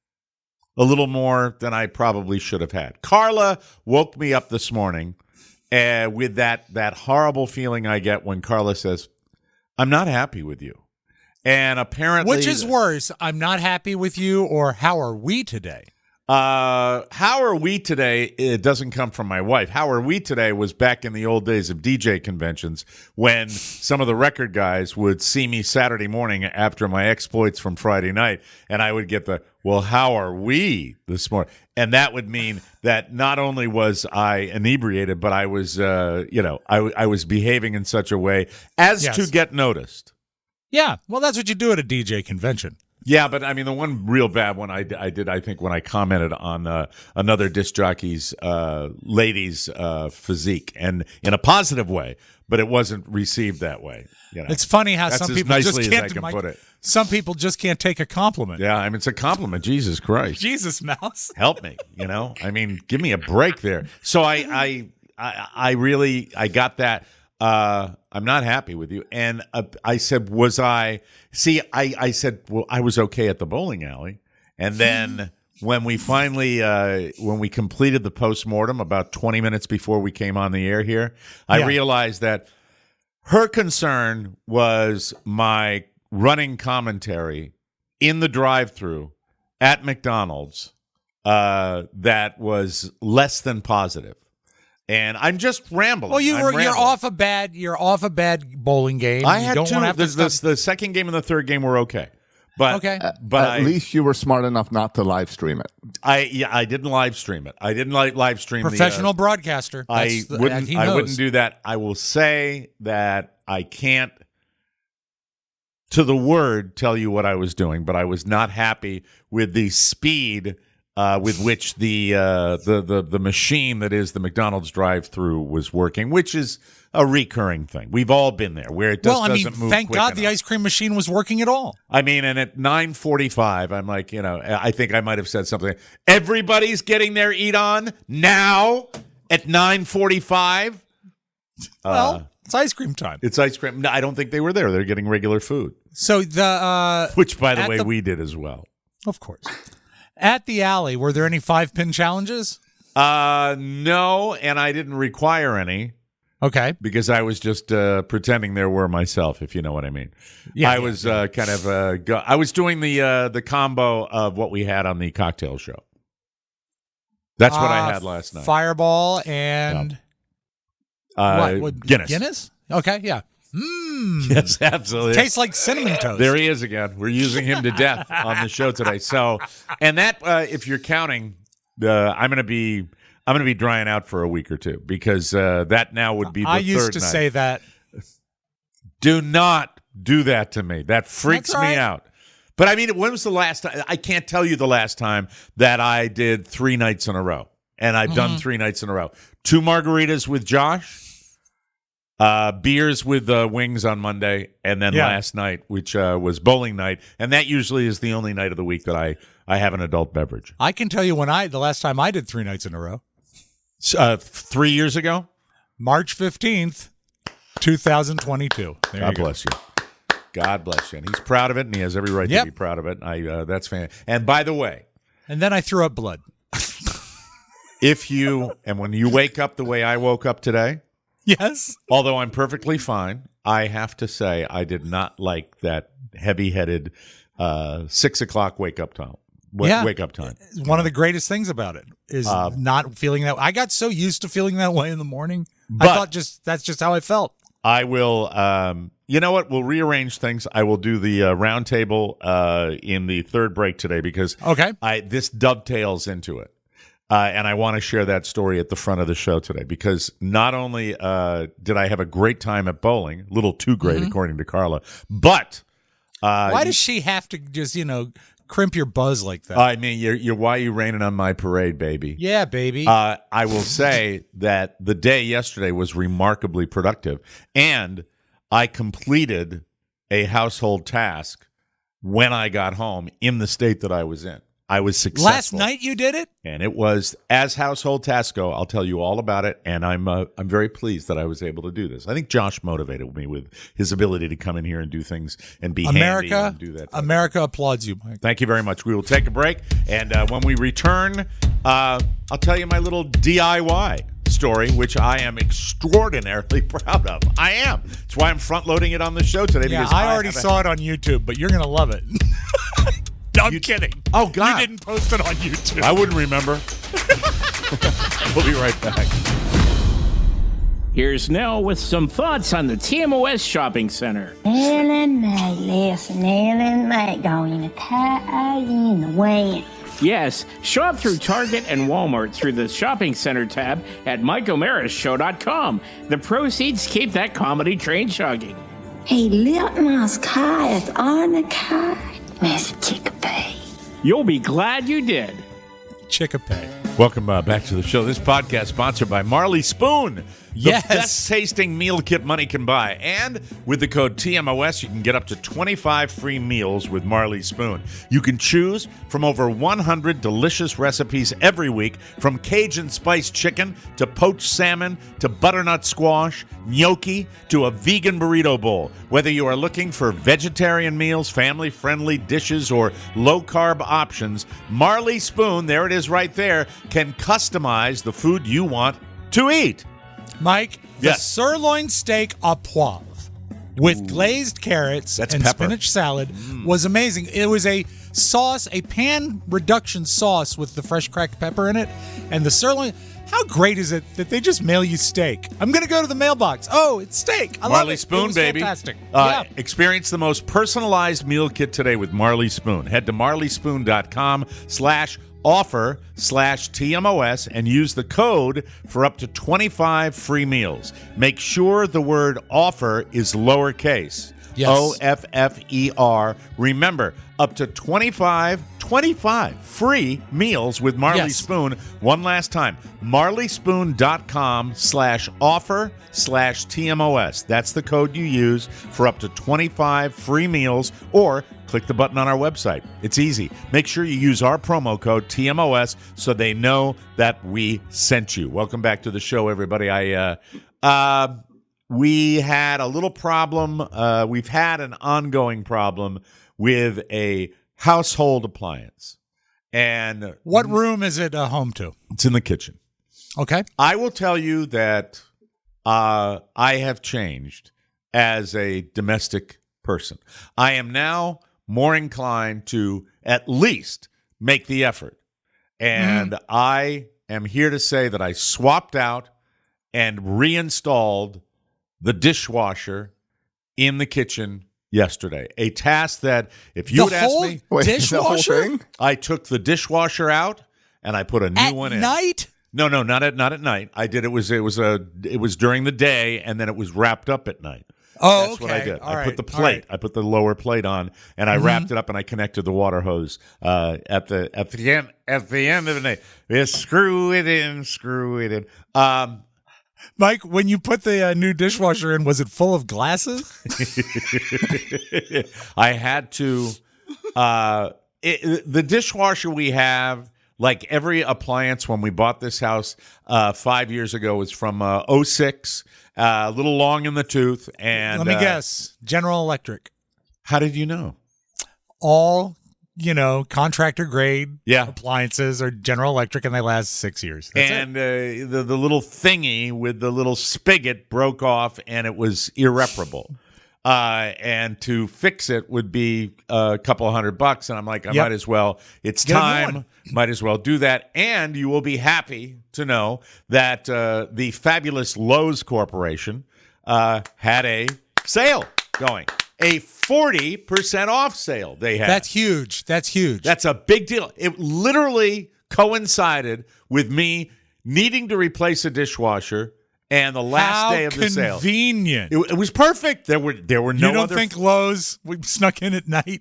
a little more than I probably should have had. Carla woke me up this morning uh, with that that horrible feeling I get when Carla says, I'm not happy with you. And apparently... Which is worse? I'm not happy with you, or how are we today? Uh, how are we today? It doesn't come from my wife. How are we today was back in the old days of D J conventions when some of the record guys would see me Saturday morning after my exploits from Friday night, and I would get the, well, how are we this morning? And that would mean that not only was I inebriated, but I was, uh, you know, I, I was behaving in such a way as Yes. to get noticed. Yeah, well, that's what you do at a D J convention. Yeah, but I mean, the one real bad one I, I did, I think, when I commented on uh, another disc jockey's uh, lady's uh, physique, and in a positive way, but it wasn't received that way. You know? It's funny how That's some as people nicely just as can't. I can Mike, put it. Some people just can't take a compliment. Yeah, I mean, it's a compliment. Jesus Christ. Jesus, Mouse. Help me, you know? I mean, give me a break there. So I I I, I really I got that. Uh, I'm not happy with you. And uh, I said, was I see, I, I said, well, I was okay at the bowling alley. And then when we finally uh, when we completed the postmortem about twenty minutes before we came on the air here, I Yeah. realized that her concern was my running commentary in the drive-thru at McDonald's uh, that was less than positive. And I'm just rambling. Well, you I'm were you're rambling. off a bad you're off a bad bowling game. I you had don't two. want to have The, to the, stop. the second game and the third game were okay, but Okay. uh, but At I, least you were smart enough not to live stream it. I yeah I didn't live stream it. I didn't like live stream Professional The, broadcaster. uh, I That's the- wouldn't. he I knows. wouldn't do that. I will say that I can't, to the word, tell you what I was doing, but I was not happy with the speed uh, with which the, uh, the the the machine that is the McDonald's drive-through was working, which is a recurring thing. We've all been there where it just Well, I mean, doesn't move. thank quick God the enough. ice cream machine was working at all. I mean, and at nine forty-five, I'm like, you know, I think I might have said something. Everybody's getting their eat on now at nine forty-five. Well, Uh, it's ice cream time. it's ice cream. No, I don't think they were there. They're getting regular food, So the uh, which, by the At way, the- we did as well. of course, at the alley, were there any five pin challenges? Uh, no, and I didn't require any Okay. because I was just uh, pretending there were myself, if you know what I mean. Yeah, I yeah, was yeah. Uh, kind of uh, go- I was doing the uh, the combo of what we had on the cocktail show. That's what I Uh, had last night. Fireball and Uh, what? what? Guinness. Guinness? Okay, yeah. Mmm. Yes, absolutely. Tastes like cinnamon toast. There he is again. We're using him to death on the show today. So, and that, uh, if you're counting, uh, I'm going to be, I'm going to be drying out for a week or two because uh, that now would be the I third used to night. say that. Do not do that to me. That freaks That's all me right. out. But I mean, when was the last time? I can't tell you the last time that I did three nights in a row, and I've Mm-hmm. done three nights in a row. Two margaritas with Josh. Uh, beers with uh, wings on Monday, and then Yeah. last night, which uh, was bowling night, and that usually is the only night of the week that I, I have an adult beverage. I can tell you when I the last time I did three nights in a row. S- Uh, three years ago. March fifteenth, two thousand twenty-two. There God you go. bless you. God bless you, and he's proud of it, and he has every right Yep. to be proud of it. I uh, that's fan. And by the way, And then I threw up blood. if you and when you wake up the way I woke up today. Yes. Although I'm perfectly fine, I have to say I did not like that heavy-headed uh, six o'clock wake up time. Wa- Yeah. Wake up time. One of the greatest things about it is Uh, not feeling that. I got so used to feeling that way in the morning. But- I thought just that's just how I felt. I will. Um, you know what? We'll rearrange things. I will do the uh, round table uh, in the third break today because Okay. I this dovetails into it. Uh, and I want to share that story at the front of the show today because not only uh, did I have a great time at bowling, a little too great according to Carla, but uh, Why does she have to just you know crimp your buzz like that? I mean, you're, you're why you raining on my parade, baby. yeah, baby. Uh, I will say that the day yesterday was remarkably productive, and I completed a household task when I got home in the state that I was in. I was successful. Last night you did it? And it was, as household tasks go, I'll tell you all about it, and I'm uh, I'm very pleased that I was able to do this. I think Josh motivated me with his ability to come in here and do things and be handy America, and do that. America applauds you, Mike. Thank you very much. We will take a break, and uh, when we return, uh, I'll tell you my little D I Y story, which I am extraordinarily proud of. I am. That's why I'm front-loading it on the show today. Yeah, because I already have a- saw it on YouTube, but you're gonna love it. No, I'm kidding. Oh, God. You didn't post it on YouTube. I wouldn't remember. We'll be right back. Here's Nell with some thoughts on the T M O S Shopping Center. Ellen May, listen, Ellen May, going to tie in the way. Yes, shop through Target and Walmart through the Shopping Center tab at mike o'meara show dot com. The proceeds keep that comedy train chugging. Hey, Litmus Kai is on the car. Miss Chickapee. You'll be glad you did. Chickapee. Welcome uh, back to the show. This podcast sponsored by Marley Spoon. The Yes. best tasting meal kit money can buy. And with the code T M O S, you can get up to twenty-five free meals with Marley Spoon. You can choose from over one hundred delicious recipes every week, from Cajun spiced chicken to poached salmon to butternut squash, gnocchi to a vegan burrito bowl. Whether you are looking for vegetarian meals, family-friendly dishes, or low-carb options, Marley Spoon, there it is right there, can customize the food you want to eat. Mike, the Yes. sirloin steak au poivre with glazed carrots That's and pepper. spinach salad was amazing. It was a sauce, a pan reduction sauce with the fresh cracked pepper in it, and the sirloin. How great is it that they just mail you steak? I'm going to go to the mailbox. Oh, it's steak. I love Marley it. Spoon, It was baby. Fantastic. Uh, yeah. Experience the most personalized meal kit today with Marley Spoon. Head to marleyspoon.com slash offer slash TMOS and use the code for up to twenty-five free meals. Make sure the word offer is lowercase. Yes. O F F E R. Remember, up to twenty-five, twenty-five free meals with Marley Yes. Spoon. One last time, marleyspoon.com slash offer slash TMOS. That's the code you use for up to twenty-five free meals, or click the button on our website. It's easy. Make sure you use our promo code T M O S so they know that we sent you. Welcome back to the show, everybody. I uh, uh, we had a little problem. Uh, we've had an ongoing problem with a household appliance. And What room is it uh, home to? it's in the kitchen. Okay. I will tell you that uh, I have changed as a domestic person. I am now more inclined to at least make the effort. And mm. I am here to say that I swapped out and reinstalled the dishwasher in the kitchen yesterday. A task that, if you the would ask me, Wait, dishwasher, the whole thing? I took the dishwasher out and I put a new at one in. night. No, no, not at not at night. I did it was it was a it was during the day and then it was wrapped up at night. Oh, That's okay. what I did. All I right. put the All plate. right. I put the lower plate on, and I mm-hmm. wrapped it up, and I connected the water hose uh, at the at the end at the end of the night. Just screw it in, screw it in. Um, Mike, when you put the uh, new dishwasher in, was it full of glasses? I had to. Uh, it, the dishwasher we have, like every appliance when we bought this house uh, five years ago, was from uh, oh six, uh, a little long in the tooth. And let me uh, guess, General Electric. How did you know? All, you know, contractor grade yeah. appliances are General Electric, and they last six years. That's and uh, the the little thingy with the little spigot broke off, and it was irreparable. Uh, and to fix it would be a couple of hundred bucks. And I'm like, I Yep. might as well. It's Get a new time. one. Might as well do that. And you will be happy to know that uh, the fabulous Lowe's Corporation uh, had a sale going, a forty percent off sale they had. That's huge. That's huge. That's a big deal. It literally coincided with me needing to replace a dishwasher and the last How day of the sale. Convenient. It, it was perfect. There were there were no you don't other think Lowe's we snuck in at night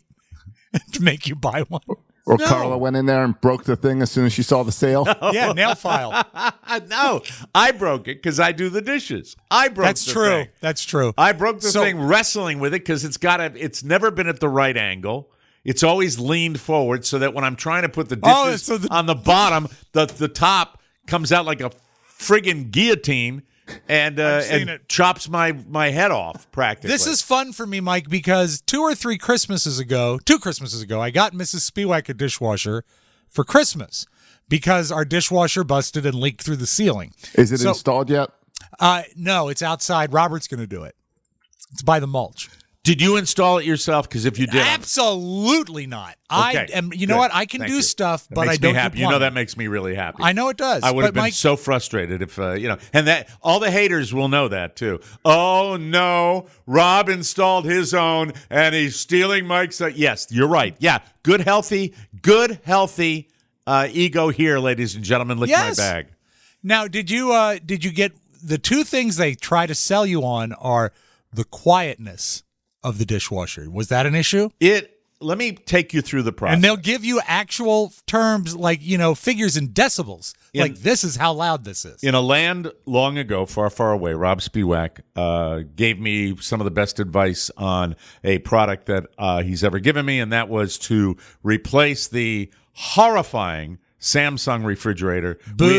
to make you buy one? Or No. Carla went in there and broke the thing as soon as she saw the sale. Yeah, nail file. no, I broke it because I do the dishes. I broke. That's the true. thing. That's true. I broke the So- thing wrestling with it because it's got a. It's never been at the right angle. It's always leaned forward so that when I'm trying to put the dishes Oh, so the- on the bottom, the the top comes out like a friggin' guillotine and uh, I've seen and it. chops my my head off practically. This is fun for me, Mike, because two or three Christmases ago, two Christmases ago, I got Missus Spiewak a dishwasher for Christmas because our dishwasher busted and leaked through the ceiling. Is it So- installed yet? Uh, no, it's outside. Robert's going to do it. It's by the mulch. Did you install it yourself? Because if you did, I'm- Absolutely not. I Okay, am. You know good. what? I can Thank do you. stuff, That but makes I don't me happy. do You know plumbing. that makes me really happy. I know it does. I would have but been Mike, so frustrated if uh, you know, and that all the haters will know that too. Oh no, Rob installed his own, and he's stealing Mike's. Uh, yes, you're right. Yeah, good healthy, good healthy uh, ego here, ladies and gentlemen. Lick Yes. my bag. Now, did you uh, did you get the two things they try to sell you on are the quietness of the dishwasher? Was that an issue? It. Let me take you through the process. And they'll give you actual terms like, you know, figures in decibels. In- like this is how loud this is. In a land long ago, far, far away, Rob Spiewak uh, gave me some of the best advice on a product that uh, he's ever given me, and that was to replace the horrifying Samsung refrigerator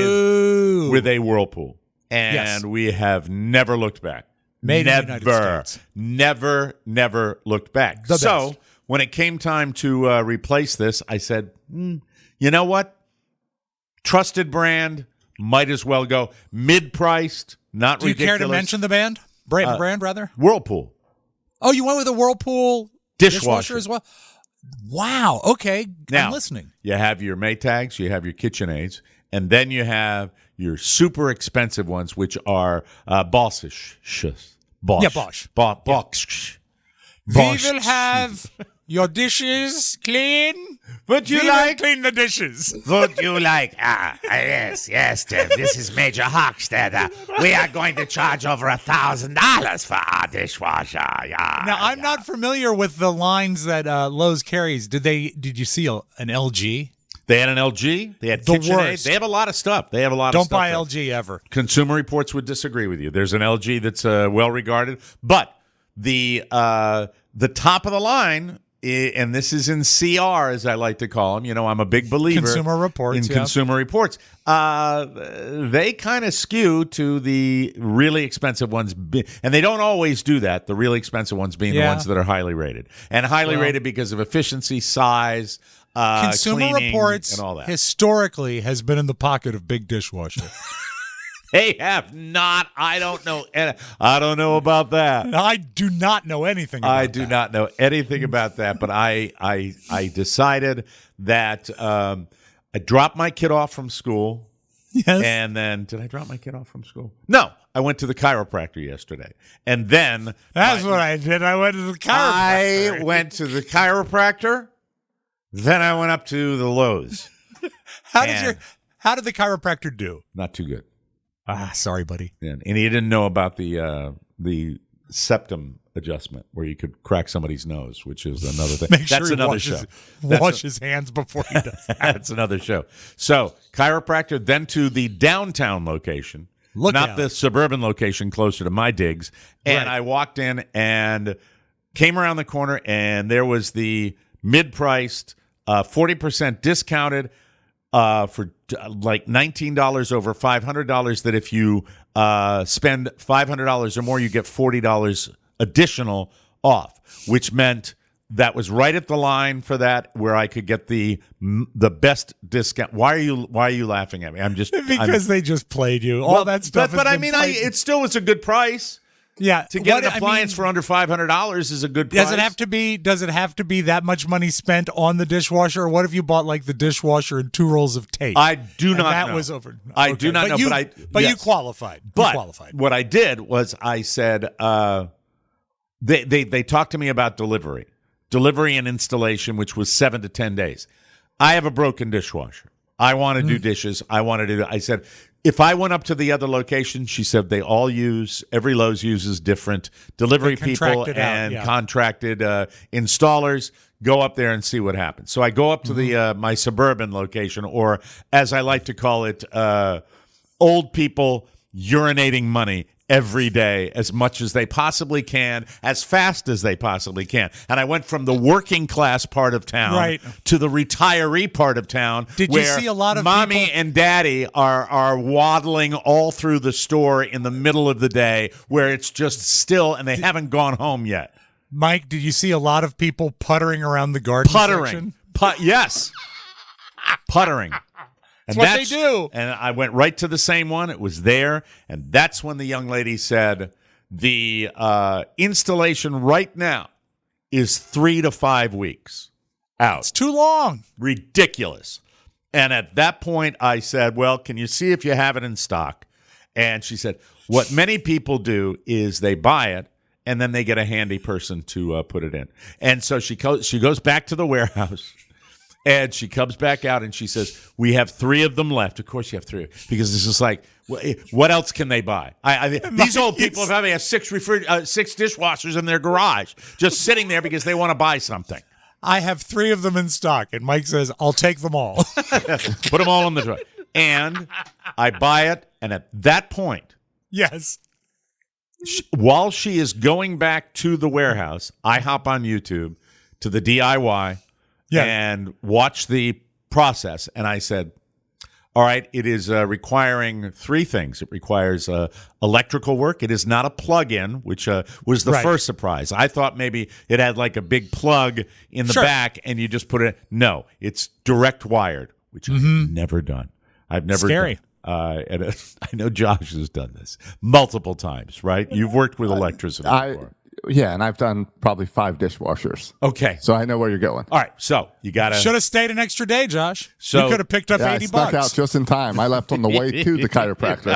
Boo. with, with a Whirlpool. And Yes. we have never looked back. Made in the never, United States. never, never looked back. The so best. when it came time to uh, replace this, I said, hmm, you know what? Trusted brand, might as well go mid-priced, not Do you ridiculous. care to mention the band? Brand, Uh, brand rather? Whirlpool Oh, you went with a Whirlpool dishwasher. dishwasher as well? Wow. Okay. Now, I'm listening. you have your Maytags, you have your KitchenAids, and then you have your super expensive ones, which are uh, Bosch. Bosch. Yeah, Bosch. Bo- Bosch. We Bosch. will have your dishes clean. Would you we like? will clean the dishes. Would you like? Ah, yes, yes, Tim. This is Major Hochstetter. We are going to charge over a thousand dollars for our dishwasher. Yeah. Now, I'm yeah. not familiar with the lines that uh, Lowe's carries. Did they? Did you see a, an L G? They had an L G. They had The KitchenAid. worst. They have a lot of stuff. They have a lot of Don't stuff. buy there. L G ever. Consumer Reports would disagree with you. There's an L G that's uh, well regarded, but the uh, the top of the line, i- and this is in C R as I like to call them. You know, I'm a big believer Consumer Reports, in yeah. Consumer Reports. Uh, they kind of skew to the really expensive ones, bi- and they don't always do that. The really expensive ones being the Yeah. ones that are highly rated, and highly Well- rated because of efficiency, size. Uh, Consumer cleaning, Reports and all that. historically has been in the pocket of big dishwasher. They have not. I don't know. I don't know about that. I do not know anything about I do that. not know anything about that, but I I I decided that um, I dropped my kid off from school. Yes. And then, did I drop my kid off from school? No, I went to the chiropractor yesterday. And then. That's my, what I did. I went to the chiropractor. I went to the chiropractor. Then I went up to the Lowe's. How did And- your How did the chiropractor do? Not too good. Ah, sorry, buddy. And, and he didn't know about the uh, the septum adjustment where you could crack somebody's nose, which is another thing. Make That's sure he another washes, show. That's wash a- his hands before he does that. That's another show. So, chiropractor, then to the downtown location, Look not out. the suburban location closer to my digs. And Right. I walked in and came around the corner, and there was the mid-priced, uh, forty percent discounted uh, for uh, like nineteen dollars over five hundred dollars, that if you uh, spend five hundred dollars or more, you get forty dollars additional off, which meant that was right at the line for that, where I could get the the best discount. Why are you Why are you laughing at me? I'm just Because I'm, they just played you. All well, that stuff. But, but has I been mean, I, played- it still was a good price. yeah. To get What- an I appliance mean, for under five hundred dollars is a good price. Does it have to be? Does it have to be that much money spent on the dishwasher? Or what if you bought like the dishwasher and two rolls of tape? I do And not that know. was over. I Okay. do not know, you, but I- But you yes. qualified. You But qualified. what I did was I said, uh, they, they, they talked to me about delivery, delivery and installation, which was seven to ten days. I have a broken dishwasher. I want to do dishes. I want to do, I said, if I went up to the other location, she said they all use, every Lowe's uses different delivery They people contract it out, and yeah. contracted uh, installers. Go up there and see what happens. So I go up to the uh, my suburban location, or as I like to call it, uh, old people urinating money every day as much as they possibly can, as fast as they possibly can. And I went from the working class part of town Right. to the retiree part of town. Did you where see a lot of mommy people- and daddy are are waddling all through the store in the middle of the day, where it's just still, and they haven't gone home yet. Mike, did you see a lot of people puttering around the garden Puttering, section? Put, yes, puttering. And what they do. And I went right to the same one. It was there. And that's when the young lady said, the uh, installation right now is three to five weeks out. It's too long. Ridiculous. And at that point, I said, well, can you see if you have it in stock? And she said, what many people do is they buy it, and then they get a handy person to uh, put it in. And so she, co- she goes back to the warehouse. And she comes back out and she says, we have three of them left. Of course you have three. Because it's just like, wh- what else can they buy? I, I, these old people have probably have six, refri- uh, six dishwashers in their garage just sitting there because they want to buy something. I have three of them in stock. And Mike says, I'll take them all. Put them all in the truck. And I buy it. And at that point, Yes. sh- while she is going back to the warehouse, I hop on YouTube to the D I Y. Yeah. And watch the process. And I said, all right, it is uh, requiring three things. It requires uh, electrical work. It is not a plug-in, which uh, was the Right. first surprise. I thought maybe it had like a big plug in the Sure. back and you just put it. No, it's direct wired, which I've never done. I've never Scary. done. Uh, and uh, I know Josh has done this multiple times, right? You've worked with electricity I before. yeah, and I've done probably five dishwashers, Okay. so I know where you're going. All right. So you got to. Should have stayed an extra day, Josh. So- you could have picked up Yeah, I eighty snuck bucks. out just in time. I left on the way to the chiropractor.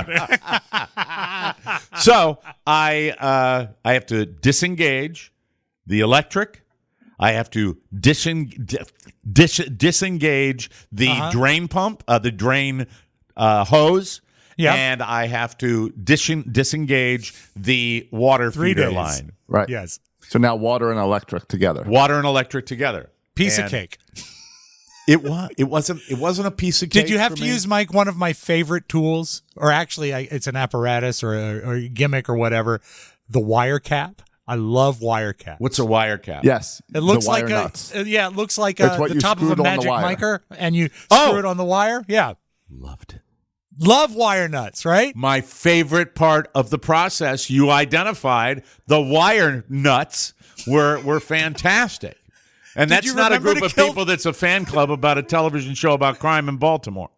So I uh, I have to disengage the electric. I have to disen- dis- disengage the Uh-huh. drain pump, uh, the drain uh, hose, Yep. and I have to dis- disengage the water Three feeder days. line. Right. Yes. So now water and electric together. Water and electric together. Piece And of cake. It was. It wasn't. It wasn't a piece of cake. Did you have for to me. use, Mike, one of my favorite tools? Or actually, I, it's an apparatus or a, or a gimmick or whatever. The wire cap. I love wire caps. What's a wire cap? Yes. It looks the wire like nuts. a uh, yeah. It looks like It's a, what the you top of a screwed on the magic wire. micer, and you Oh! screw it on the wire. Yeah, Loved it. love wire nuts, right? My favorite part of the process, you identified the wire nuts were were fantastic. And Did that's you not a remember group to of kill- people that's a fan club about a television show about crime in Baltimore.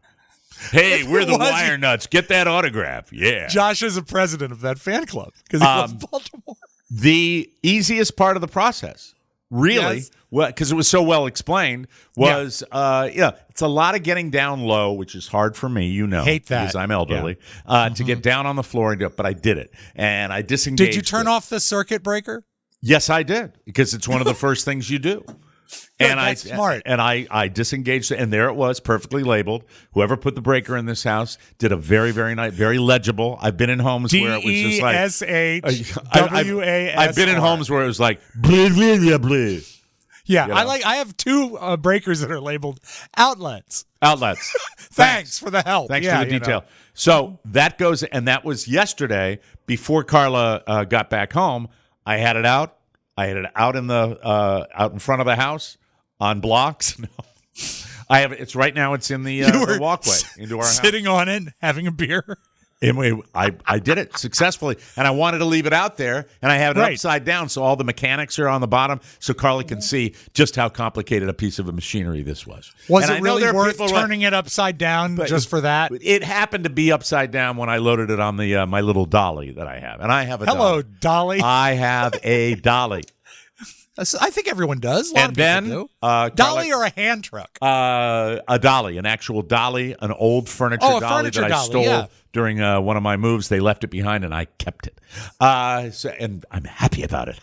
Hey, we're the was, Wire Nuts. Get that autograph. Yeah. Josh is a president of that fan club because he Um, loves Baltimore. The easiest part of the process, really, Yes. well, because it was so well explained, was yeah. Uh, yeah, it's a lot of getting down low, which is hard for me, you know, Hate that. because I'm elderly, yeah. uh, mm-hmm. to get down on the floor and do it. But I did it, and I disengaged. Did you turn it. off the circuit breaker? Yes, I did, because it's one of the first things you do. Good, and that's I smart. and I, I disengaged it, and there it was, perfectly labeled. Whoever put the breaker in this house did a very, very nice, very legible. I've been in homes where it was just like D E S H I- W A S R. I've been in homes where it was like blah blah blah blah. Yeah, you I know? like. I have two uh, breakers that are labeled outlets. Outlets. Thanks for the help. Thanks Yeah, for the you detail. know. So that goes, and that was yesterday before Carla uh, got back home. I had it out. I had it out in the uh, out in front of the house on blocks. No, I have it's right now. It's in the, uh, You were the walkway into our sitting house. on it, having a beer. Anyway, I, I did it successfully, and I wanted to leave it out there, and I have it Right. upside down so all the mechanics are on the bottom, so Carla can see just how complicated a piece of machinery this was. Was And I it know really there are worth people like- turning it upside down just for that? It happened to be upside down when I loaded it on the uh, my little dolly that I have, and I have a Hello, dolly. Dolly. I have a dolly, I think everyone does. A lot and of people then do. uh, Dolly Carla- or a hand truck? uh, a dolly, an actual dolly, an old furniture Oh, a dolly furniture that I dolly, stole yeah. during uh, one of my moves. They left it behind, and I kept it. Uh, so, and I'm happy about it.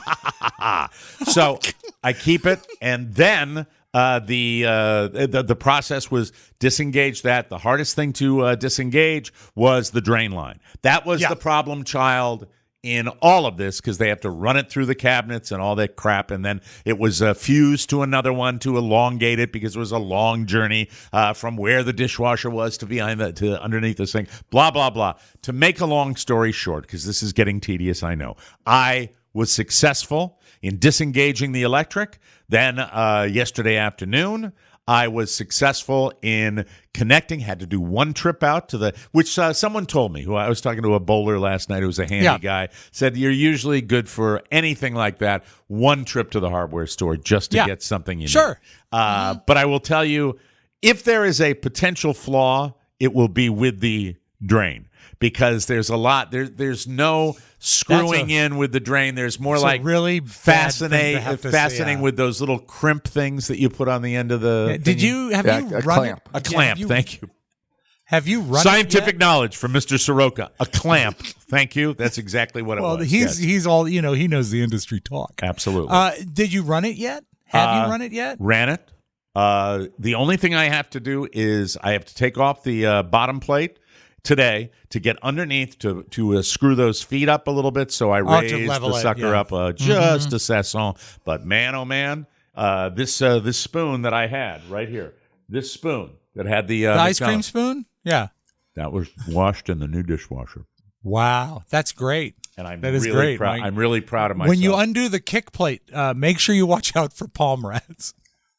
So I keep it, and then uh, the, uh, the the process was disengage that. The hardest thing to uh, disengage was the drain line. That was Yeah. the problem child in all of this, because they have to run it through the cabinets and all that crap, and then it was uh, fused to another one to elongate it, because it was a long journey uh, from where the dishwasher was to behind the to underneath the sink. Blah blah blah. To make a long story short, because this is getting tedious, I know. I was successful in disengaging the electric. Then uh, yesterday afternoon, I was successful in connecting, had to do one trip out to the, which uh, someone told me, who I was talking to a bowler last night who was a handy Yeah. guy, said you're usually good for anything like that, one trip to the hardware store just to Yeah. get something you Sure. need. Uh, But I will tell you, if there is a potential flaw, it will be with the drain, because there's a lot, there, there's no screwing a- in with the drain. There's more It's a like really bad thing to fascinating, have to say, fascinating yeah. with those little crimp things that you put on the end of the. Yeah, Did thingy. you have Yeah, you a run clamp. it? A Yeah, clamp, have you- thank you. Have you run Scientific it yet? knowledge from Mister Soroka. A clamp, thank you. That's exactly what it Well, was. he's yes. he's all you know. He knows the industry talk. Absolutely. Uh, did you run it yet? Have Uh, you run it yet? Ran it. Uh, the only thing I have to do is I have to take off the uh, bottom plate today to get underneath to to uh, screw those feet up a little bit. So I Oh, to raised level the it, sucker yeah. up uh, just a session. But man, oh man, uh, this uh, this spoon that I had right here, this spoon that had the, uh, The ice cream McDonald's, spoon? Yeah. that was washed in the new dishwasher. Wow, that's great. And I'm That is really great, proud. Mike. I'm really proud of myself. When you undo the kick plate, uh, make sure you watch out for palm rats.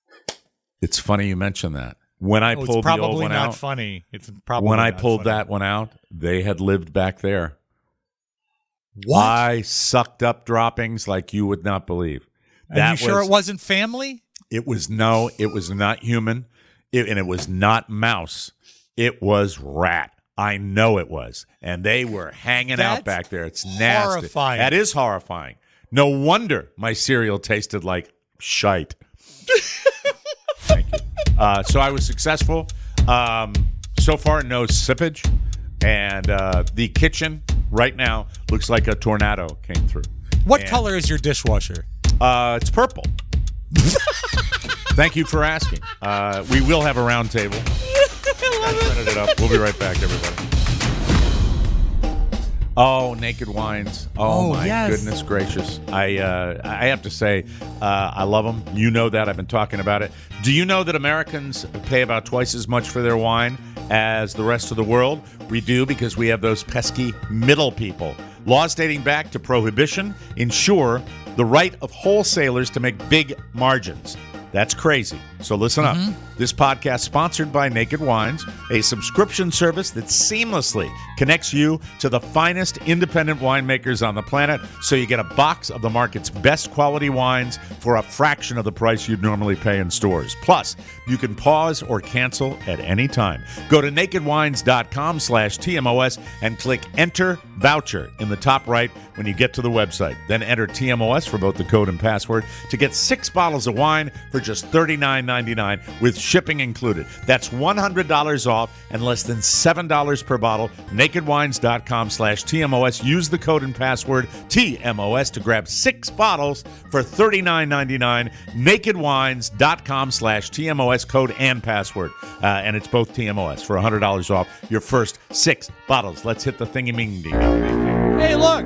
It's funny you mention that. When I Oh, it's pulled the probably old one not out, funny. It's probably when I not pulled funny. that one out, they had lived back there. What? I sucked up droppings like you would not believe. Are you sure it wasn't family? It was no, it was not human, it, and it was not mouse. It was rat. I know it was, and they were hanging That's out back there. It's nasty. horrifying. That is horrifying. No wonder my cereal tasted like shite. Thank you. Uh, so I was successful. Um, so far, no sippage, and uh, the kitchen right now looks like a tornado came through. What And- color is your dishwasher? Uh, it's purple. Thank you for asking. Uh, we will have a round table. I printed it up. We'll be right back, everybody. Oh, Naked Wines. Oh, Oh, my yes. goodness gracious. I uh, I have to say, uh, I love them. You know that. I've been talking about it. Do you know that Americans pay about twice as much for their wine as the rest of the world? We do, because we have those pesky middle people. Laws dating back to Prohibition ensure the right of wholesalers to make big margins. That's crazy. So listen up. This podcast sponsored by Naked Wines, a subscription service that seamlessly connects you to the finest independent winemakers on the planet, so you get a box of the market's best quality wines for a fraction of the price you'd normally pay in stores. Plus, you can pause or cancel at any time. Go to nakedwines.com slash TMOS and click Enter Voucher in the top right when you get to the website. Then enter T M O S for both the code and password to get six bottles of wine for just thirty-nine ninety-nine with shipping included. That's one hundred dollars off and less than seven dollars per bottle. nakedwines.com slash TMOS. Use the code and password T M O S to grab six bottles for thirty-nine ninety-nine. nakedwines.com slash TMOS, code and password. Uh, and it's both T M O S for one hundred dollars off your first six bottles. Let's hit the thingy-ming-ding. Hey, look.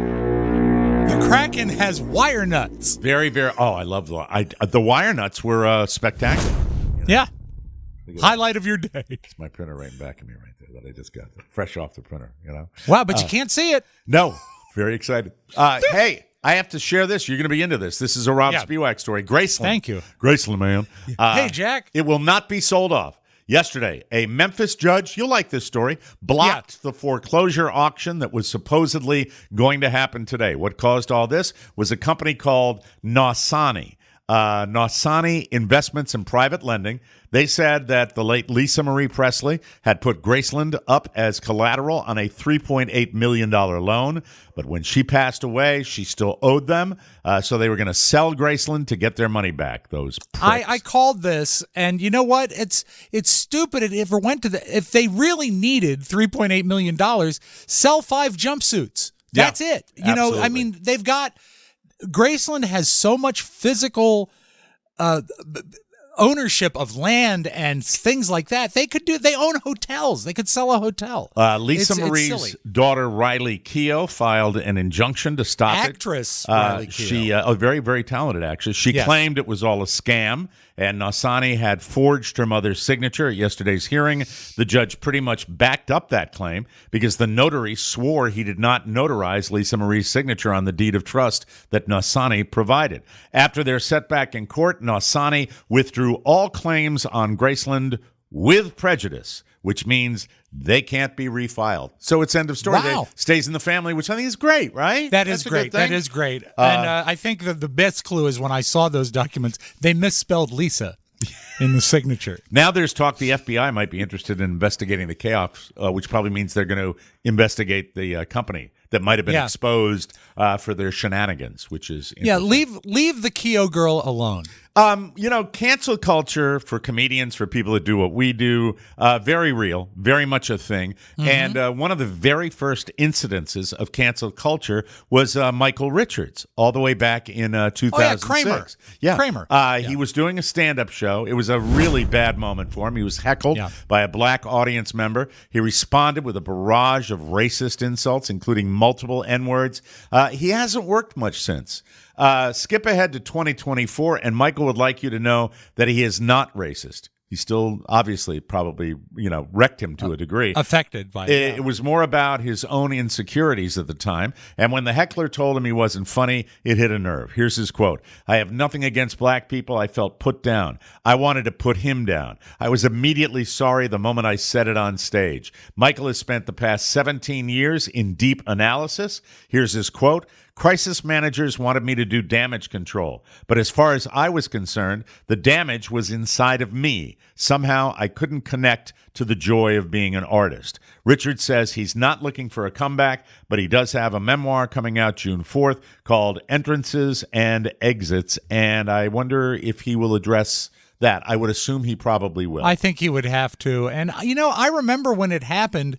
The Kraken has wire nuts. Very, very. Oh, I love the I, the wire nuts were uh, spectacular. Yeah. Highlight of your day. It's my printer right back of me right there that I just got fresh off the printer. You know. Wow, but uh, you can't see it. No. Very excited. Uh, hey, I have to share this. You're going to be into this. This is a Rob yeah. Spiewak story. Graceland. Thank you, Graceland, man. Uh, hey, Jack. It will not be sold off. Yesterday, a Memphis judge, you'll like this story, blocked yeah. the foreclosure auction that was supposedly going to happen today. What caused all this was a company called Nosani. Uh, Nosani Investments and Private Lending. They said that the late Lisa Marie Presley had put Graceland up as collateral on a three point eight million dollars loan, but when she passed away, she still owed them, uh, so they were going to sell Graceland to get their money back. Those pricks. I, I called this, and you know what? It's it's stupid. It ever went to the if they really needed three point eight million dollars, sell five jumpsuits. That's yeah, it. You absolutely. know, I mean, they've got Graceland has so much physical uh, ownership of land and things like that. They could do. They own hotels. They could sell a hotel. Uh, Lisa it's, Marie's it's daughter Riley Keough filed an injunction to stop Actress it. Actress uh, Riley Keough. She, uh, oh, very very talented actually. She yes. claimed it was all a scam, and Nosani had forged her mother's signature at yesterday's hearing. The judge pretty much backed up that claim because the notary swore he did not notarize Lisa Marie's signature on the deed of trust that Nosani provided. After their setback in court, Nosani withdrew all claims on Graceland with prejudice, which means they can't be refiled. So it's end of story. Wow. They stays in the family, which I think is great, right? That is That's great. That is great. Uh, and uh, I think that the best clue is when I saw those documents, they misspelled Lisa in the signature. Now there's talk the F B I might be interested in investigating the chaos, uh, which probably means they're going to investigate the uh, company that might have been yeah. exposed uh, for their shenanigans, which is yeah. Leave leave the Keough girl alone. Um, you know, cancel culture for comedians, for people that do what we do, uh, very real, very much a thing. Mm-hmm. And uh, one of the very first incidences of cancel culture was uh, Michael Richards, all the way back in uh, two thousand six. Oh, yeah, Kramer. Yeah, Kramer. Uh, yeah. He was doing a stand-up show. It was a really bad moment for him. He was heckled yeah. by a black audience member. He responded with a barrage of racist insults, including multiple N-words. Uh, he hasn't worked much since. Uh, skip ahead to twenty twenty-four, and Michael would like you to know that he is not racist. He still obviously probably, you know, wrecked him to uh, a degree. Affected by it. It, it was more about his own insecurities at the time. And when the heckler told him he wasn't funny, it hit a nerve. Here's his quote. "I have nothing against black people. I felt put down. I wanted to put him down. I was immediately sorry the moment I said it on stage." Michael has spent the past seventeen years in deep analysis. Here's his quote. "Crisis managers wanted me to do damage control, but as far as I was concerned, the damage was inside of me. Somehow I couldn't connect to the joy of being an artist." Richard says he's not looking for a comeback, but he does have a memoir coming out June fourth called Entrances and Exits, and I wonder if he will address that. I would assume he probably will. I think he would have to. And, you know, I remember when it happened,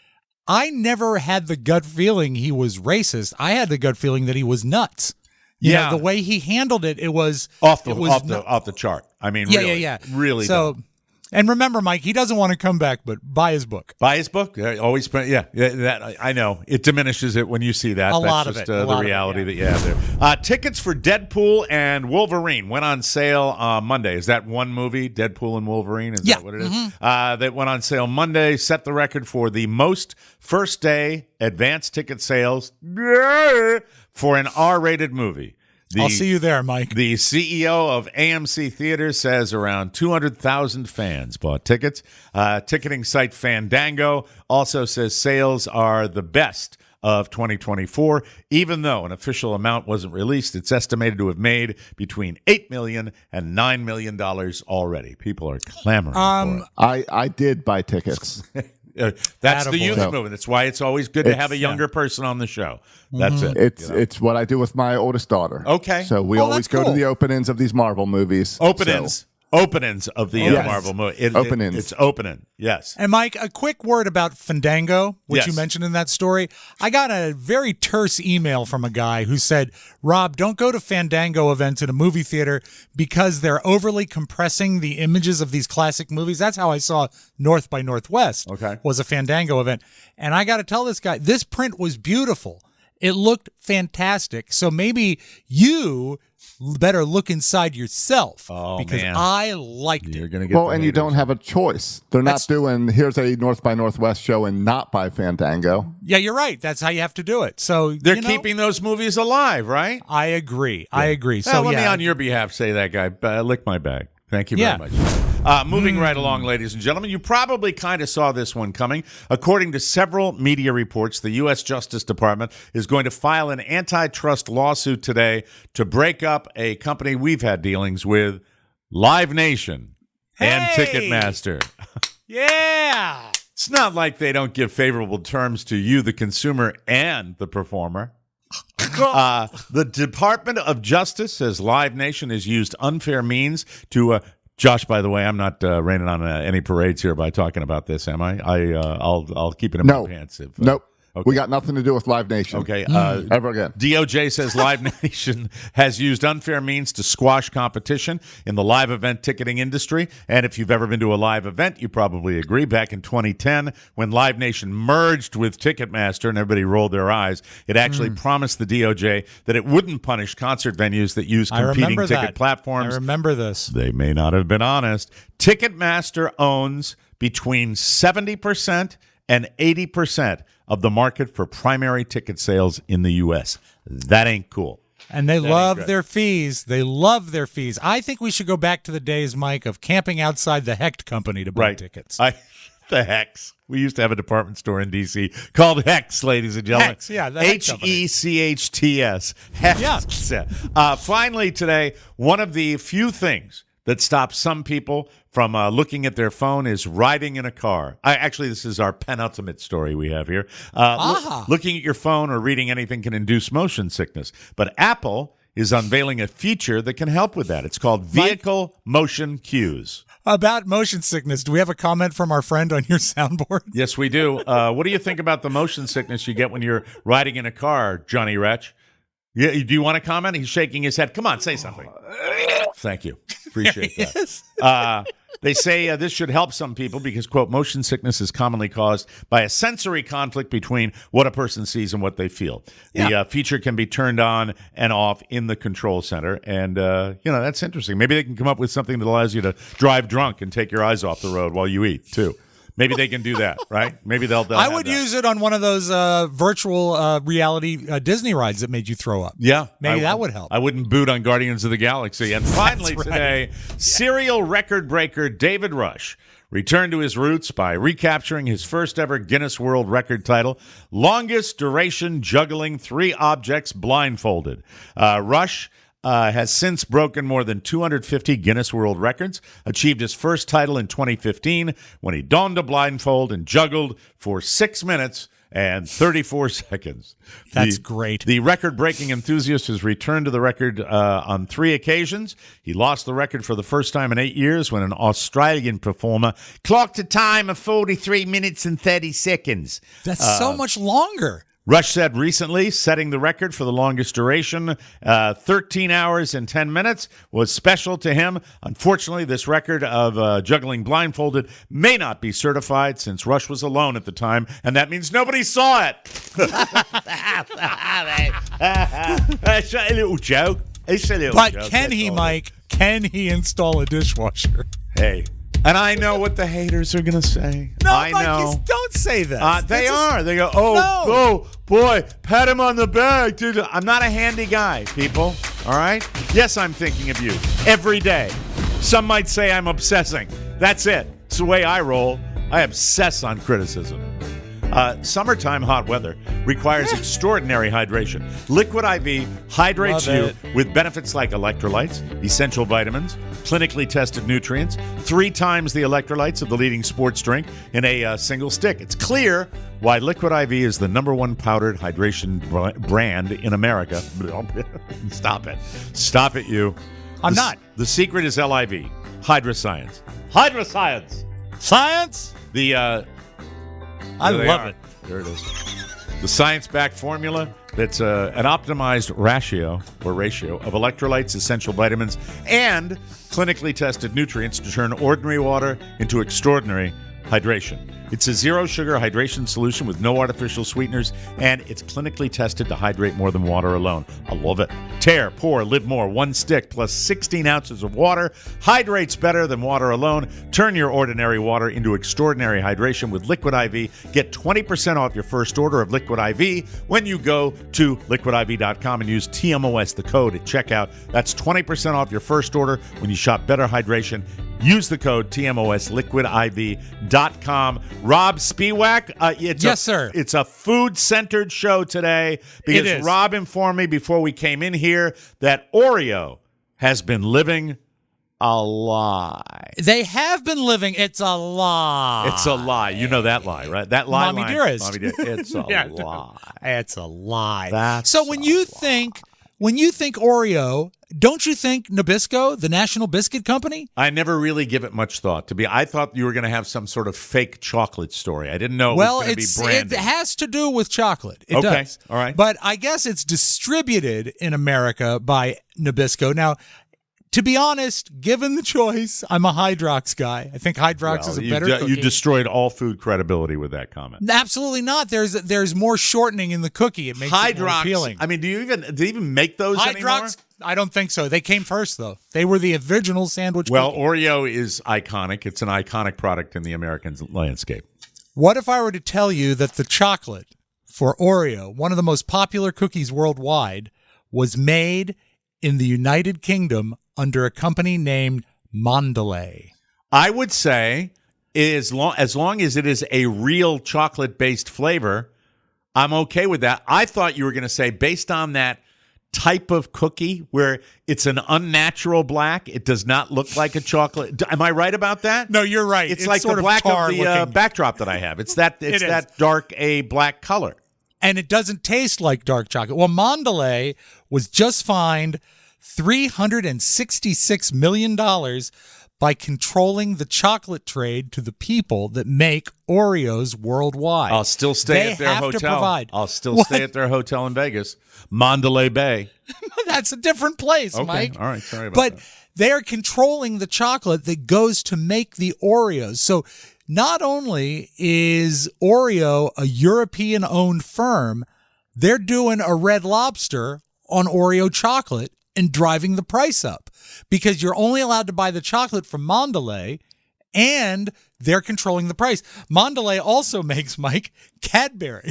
I never had the gut feeling he was racist. I had the gut feeling that he was nuts. You yeah, know, the way he handled it, it was off the it was off the not, off the chart. I mean, yeah, really, yeah, yeah, really. So, dumb. And remember, Mike, he doesn't want to come back, but buy his book. Buy his book. Yeah, always, yeah. That I, I know it diminishes it when you see that. A That's lot just, of it. Uh, a the lot reality of it, yeah. that you have there. Uh, tickets for Deadpool and Wolverine went on sale uh, Monday. Is that one movie, Deadpool and Wolverine? Is yeah. that what it is? Mm-hmm. Uh, that went on sale Monday. Set the record for the most first day advance ticket sales for an R-rated movie. The, I'll see you there, Mike. The C E O of A M C Theaters says around two hundred thousand fans bought tickets. Uh, ticketing site Fandango also says sales are the best of twenty twenty-four. Even though an official amount wasn't released, it's estimated to have made between eight million dollars and nine million dollars already. People are clamoring Um, for it. I, I did buy tickets. Uh, that's the Attaboy. youth So- movement. That's why it's always good to It's- have a younger person on the show. That's Mm-hmm. it. It's you know? it's what I do with my oldest daughter. Okay. So we Oh, always that's go cool. to the openings of these Marvel movies. Openings. So- Openings of the uh, Yes. Marvel movie. It, Openings. It, it's opening. Yes. And Mike, a quick word about Fandango, which Yes. you mentioned in that story. I got a very terse email from a guy who said, Rob, don't go to Fandango events in a movie theater because they're overly compressing the images of these classic movies. That's how I saw North by Northwest. Okay. Was a Fandango event. And I got to tell this guy, this print was beautiful. It looked fantastic. So maybe you better look inside yourself Oh, because man. I liked You're it. going to get Well, the and you haters. don't have a choice. They're not That's- doing here's a North by Northwest show and not by Fandango. Yeah, you're right. That's how you have to do it. So They're you know, keeping those movies alive, right? I agree. I agree. So Well, let yeah, me on your behalf say that, guy. Uh, lick my bag. Thank you Yeah. very much. Uh, moving right along, ladies and gentlemen, you probably kind of saw this one coming. According to several media reports, the U S Justice Department is going to file an antitrust lawsuit today to break up a company we've had dealings with, Live Nation and Hey! Ticketmaster. yeah. It's not like they don't give favorable terms to you, the consumer, and the performer. Uh, the Department of Justice says Live Nation has used unfair means to. Uh, Josh, by the way, I'm not uh, raining on uh, any parades here by talking about this, am I? I uh, I'll I'll keep it in No. my pants. If, uh, Nope. Okay. We got nothing to do with Live Nation. Okay. Uh, Ever again. D O J says Live Nation has used unfair means to squash competition in the live event ticketing industry. And if you've ever been to a live event, you probably agree. Back in twenty ten, when Live Nation merged with Ticketmaster and everybody rolled their eyes, it actually Hmm. promised the D O J that it wouldn't punish concert venues that use I competing remember ticket that. platforms. I remember this. They may not have been honest. Ticketmaster owns between seventy percent and eighty percent of the market for primary ticket sales in the U S. That ain't cool. And they ain't love good. their fees. They love their fees. I think we should go back to the days, Mike, of camping outside the Hecht Company to buy Right. tickets. I, the Hex. We used to have a department store in D C called Hex, ladies and gentlemen. Hex, yeah, the Hecht H Company. E C H T S. Hex. Uh, finally, today, one of the few things that stops some people from uh, looking at their phone is riding in a car. I, actually, this is our penultimate story we have here. Uh, loo- Ah. looking at your phone or reading anything can induce motion sickness. But Apple is unveiling a feature that can help with that. It's called Vehicle Motion Cues. About motion sickness, do we have a comment from our friend on your soundboard? Yes, we do. Uh, what do you think about the motion sickness you get when you're riding in a car, Johnny Wretch? Yeah, do you want to comment? He's shaking his head. Come on, say something. Thank you. Appreciate that. Uh, they say uh, this should help some people because, quote, motion sickness is commonly caused by a sensory conflict between what a person sees and what they feel. The Yeah. uh, feature can be turned on and off in the control center. And, uh, you know, that's interesting. Maybe they can come up with something that allows you to drive drunk and take your eyes off the road while you eat, too. Maybe they can do that, right? Maybe they'll. they'll I have would that. use it on one of those uh, virtual uh, reality uh, Disney rides that made you throw up. Yeah. Maybe I- that would help. I wouldn't boot on Guardians of the Galaxy. And finally That's right. today, serial record breaker David Rush returned to his roots by recapturing his first ever Guinness World Record title, longest duration juggling three objects blindfolded. Uh, Rush Uh, has since broken more than two hundred fifty Guinness World Records, achieved his first title in twenty fifteen when he donned a blindfold and juggled for six minutes and thirty-four seconds. That's The- great. The record-breaking enthusiast has returned to the record uh, on three occasions. He lost the record for the first time in eight years when an Australian performer clocked a time of forty-three minutes and thirty seconds. That's Uh, so much longer. Rush said recently, setting the record for the longest duration, uh, thirteen hours and ten minutes, was special to him. Unfortunately, this record of uh, juggling blindfolded may not be certified since Rush was alone at the time, and that means nobody saw it. It's a little joke. It's a little But joke. can That's he, all. Mike, can he install a dishwasher? Hey. And I know what the haters are going to say. No, I Mike, know. you- don't say that. Uh, they This is- are. They go, oh, No. oh, boy, pat him on the back. Dude. I'm not a handy guy, people. all right? Yes, I'm thinking of you every day. Some might say I'm obsessing. That's it. It's the way I roll. I obsess on criticism. Uh, summertime hot weather requires extraordinary hydration. Liquid I V hydrates Love you it. with benefits like electrolytes, essential vitamins, clinically tested nutrients, three times the electrolytes of the leading sports drink in a uh, single stick. It's clear why Liquid I V is the number one powdered hydration br- brand in America. Stop it. Stop it, you. I'm The- not. The secret is L I V, Hydroscience. Hydroscience! Science? The, uh, I there they love are. it. There it is. The science-backed formula that's uh, an optimized ratio or ratio of electrolytes, essential vitamins, and clinically tested nutrients to turn ordinary water into extraordinary hydration. It's a zero-sugar hydration solution with no artificial sweeteners, and it's clinically tested to hydrate more than water alone. I love it. Tear, pour, live more. One stick plus sixteen ounces of water hydrates better than water alone. Turn your ordinary water into extraordinary hydration with Liquid I V. Get twenty percent off your first order of Liquid I V when you go to liquid I V dot com and use T M O S, the code at checkout. That's twenty percent off your first order when you shop Better Hydration. Use the code T M O S, liquid I V dot com. Rob Spiewak, uh, it's Yes, a, sir. It's a food-centered show today because It is. Rob informed me before we came in here that Oreo has been living a lie. They have been living. It's a lie. It's a lie. You know that lie, right? That lie Mommy line. Dearest. Mommy Dearest. It's a Yeah. lie. It's a lie. That's so when a you lie. think when you think Oreo, don't you think Nabisco, the National Biscuit Company? I never really give it much thought. To be, I thought you were going to have some sort of fake chocolate story. I didn't know it well, was going to it's be it branded. has to do with chocolate. It Okay. does. All right. But I guess it's distributed in America by Nabisco. Now, to be honest, given the choice, I'm a Hydrox guy. I think Hydrox Well, is a you better de- cookie. You destroyed all food credibility with that comment. Absolutely not. There's there's more shortening in the cookie. It makes it more Hydrox. appealing. I mean, do you even do they even make those anymore? Hydrox? I don't think so. They came first, though. They were the original sandwich Well, cookie. Oreo is iconic. It's an iconic product in the American landscape. What if I were to tell you that the chocolate for Oreo, one of the most popular cookies worldwide, was made in the United Kingdom under a company named Mondelez? I would say as long as long as it is a real chocolate-based flavor, I'm okay with that. I thought you were going to say based on that type of cookie where it's an unnatural black, it does not look like a chocolate. Am I right about that? No, you're right. It's, It's like sort the of black of the uh, tar-looking. backdrop that I have. It's that it's It is. that dark a black color. And it doesn't taste like dark chocolate. Well, Mondelez was just fined three hundred sixty-six million dollars by controlling the chocolate trade to the people that make Oreos worldwide. I'll still stay They at their have hotel. to provide. I'll still What? stay at their hotel in Vegas, Mandalay Bay. That's a different place, Okay, Mike. all right, sorry about but that. they're controlling the chocolate that goes to make the Oreos. So not only is Oreo a European-owned firm, they're doing a Red Lobster on Oreo chocolate and driving the price up because you're only allowed to buy the chocolate from Mondelez, and they're controlling the price. Mondelez also makes, Mike, Cadbury.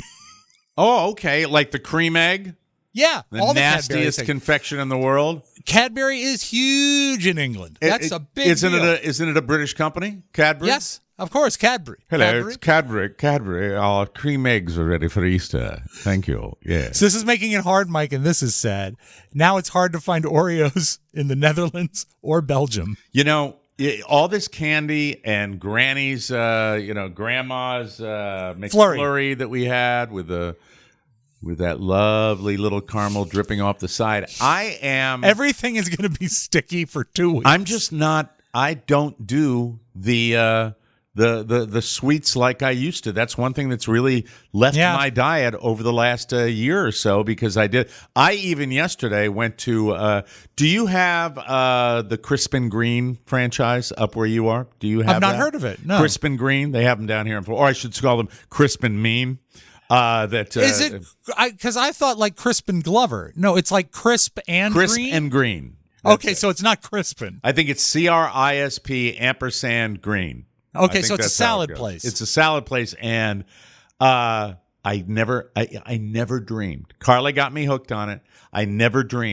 Oh, okay, like the cream egg, yeah, the all the Cadbury nastiest things. confection in the world. Cadbury is huge in England. That's It- a big isn't deal. it? A, isn't it a British company? Cadbury. Yes, of course, Cadbury. Hello, Cadbury. it's Cadbury. Cadbury. Our cream eggs are ready for Easter. Thank you. Yes. So this is making it hard, Mike, and this is sad. Now it's hard to find Oreos in the Netherlands or Belgium. You know, i- all this candy and Granny's, uh, you know, Grandma's uh, Flurry. McFlurry that we had with the with that lovely little caramel dripping off the side. I am. Everything is going to be sticky for two weeks. I'm just not. I don't do the uh, the the the sweets like I used to. That's one thing that's really left Yeah. my diet over the last uh, year or so because I did. I even yesterday went to. Uh, do you have uh, the Crispin Green franchise up where you are? Do you have? I've not that? heard of it, no. Crispin Green. They have them down here in Florida, or I should call them Crispin Mean. Uh, that uh, Is it? Because I, thought like Crispin Glover. No, it's like crisp and Crisp green. and Green? That's Okay, it. so it's not Crispin. I think it's C R I S P ampersand green. I Okay, think so it's a that's how it salad goes. place. It's a salad place, and uh, I never, I, I never dreamed. Carla got me hooked on it. I never dreamed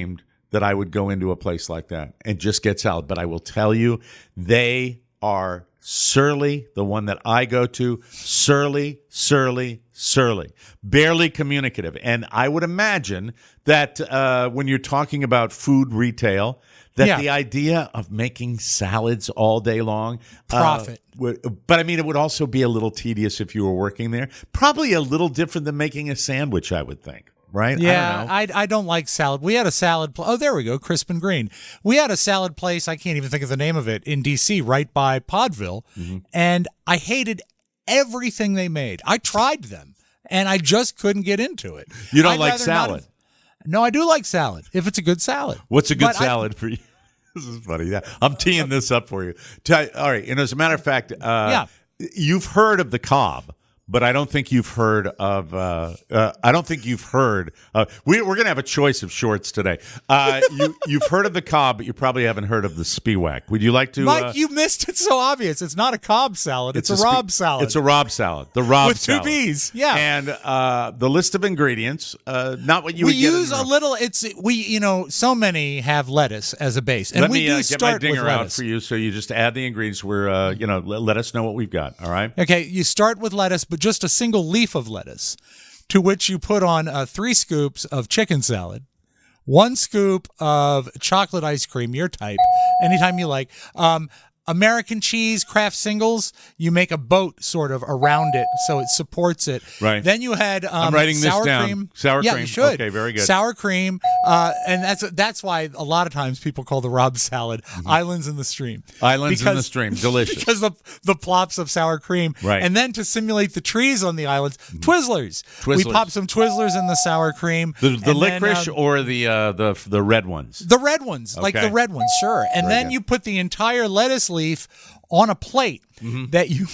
that I would go into a place like that and just get salad. But I will tell you, they are surly. The one that I go to, surly, surly, surly, barely communicative. And I would imagine that uh, when you're talking about food retail, that Yeah. the idea of making salads all day long, Profit. Uh, would, but I mean, it would also be a little tedious if you were working there. Probably a little different than making a sandwich, I would think. Right? Yeah, I don't know. I, I don't like salad. We had a salad. Pl- oh, there we go, Crisp and Green. We had a salad place. I can't even think of the name of it in D C, right by Podville, Mm-hmm. and I hated everything they made. I tried them, and I just couldn't get into it. You don't I'd like rather not salad? have- no, I do like salad if it's a good salad. What's a good But I- salad for you? This is funny. Yeah, I'm teeing this up for you. Tell, all right, and as a matter of fact, uh, Yeah. you've heard of the Cobb, but I don't think you've heard of. Uh, uh, I don't think you've heard. Uh, we, we're going to have a choice of shorts today. Uh, you, you've heard of the Cobb, but you probably haven't heard of the Spiewak. Would you like to? Mike, uh, you missed it. So obvious. It's not a Cobb salad. It's, a, Spe- Rob salad. It's a Rob salad. The Rob with two salad. B's. Yeah. And uh, the list of ingredients, uh, not what you we would get in use the- a little. It's we. You know, so many have lettuce as a base, and Let we me do uh, get start my dinger with out lettuce. for you, so you just add the ingredients. We're, uh, you know, let, let us know what we've got. All right. Okay, you start with lettuce, but just a single leaf of lettuce, to which you put on uh, three scoops of chicken salad, one scoop of chocolate ice cream, your type, anytime you like. Um, American cheese, Kraft singles, you make a boat sort of around it so it supports it. Right. Then you had um, I'm writing this sour down. cream. Sour yeah, cream. you should. Okay, very good. Sour cream, uh, and that's that's why a lot of times people call the Rob salad Islands in the Stream. Mm-hmm. Islands in the Because- stream, delicious. Because the the plops of sour cream. Right. And then to simulate the trees on the islands, Twizzlers. We Twizzlers. pop some Twizzlers in the sour cream. The, the and then, licorice um, or the uh, the the red ones? the red ones, like Okay. the red ones, sure. And Very then good. you put the entire lettuce leaf on a plate Mm-hmm. that you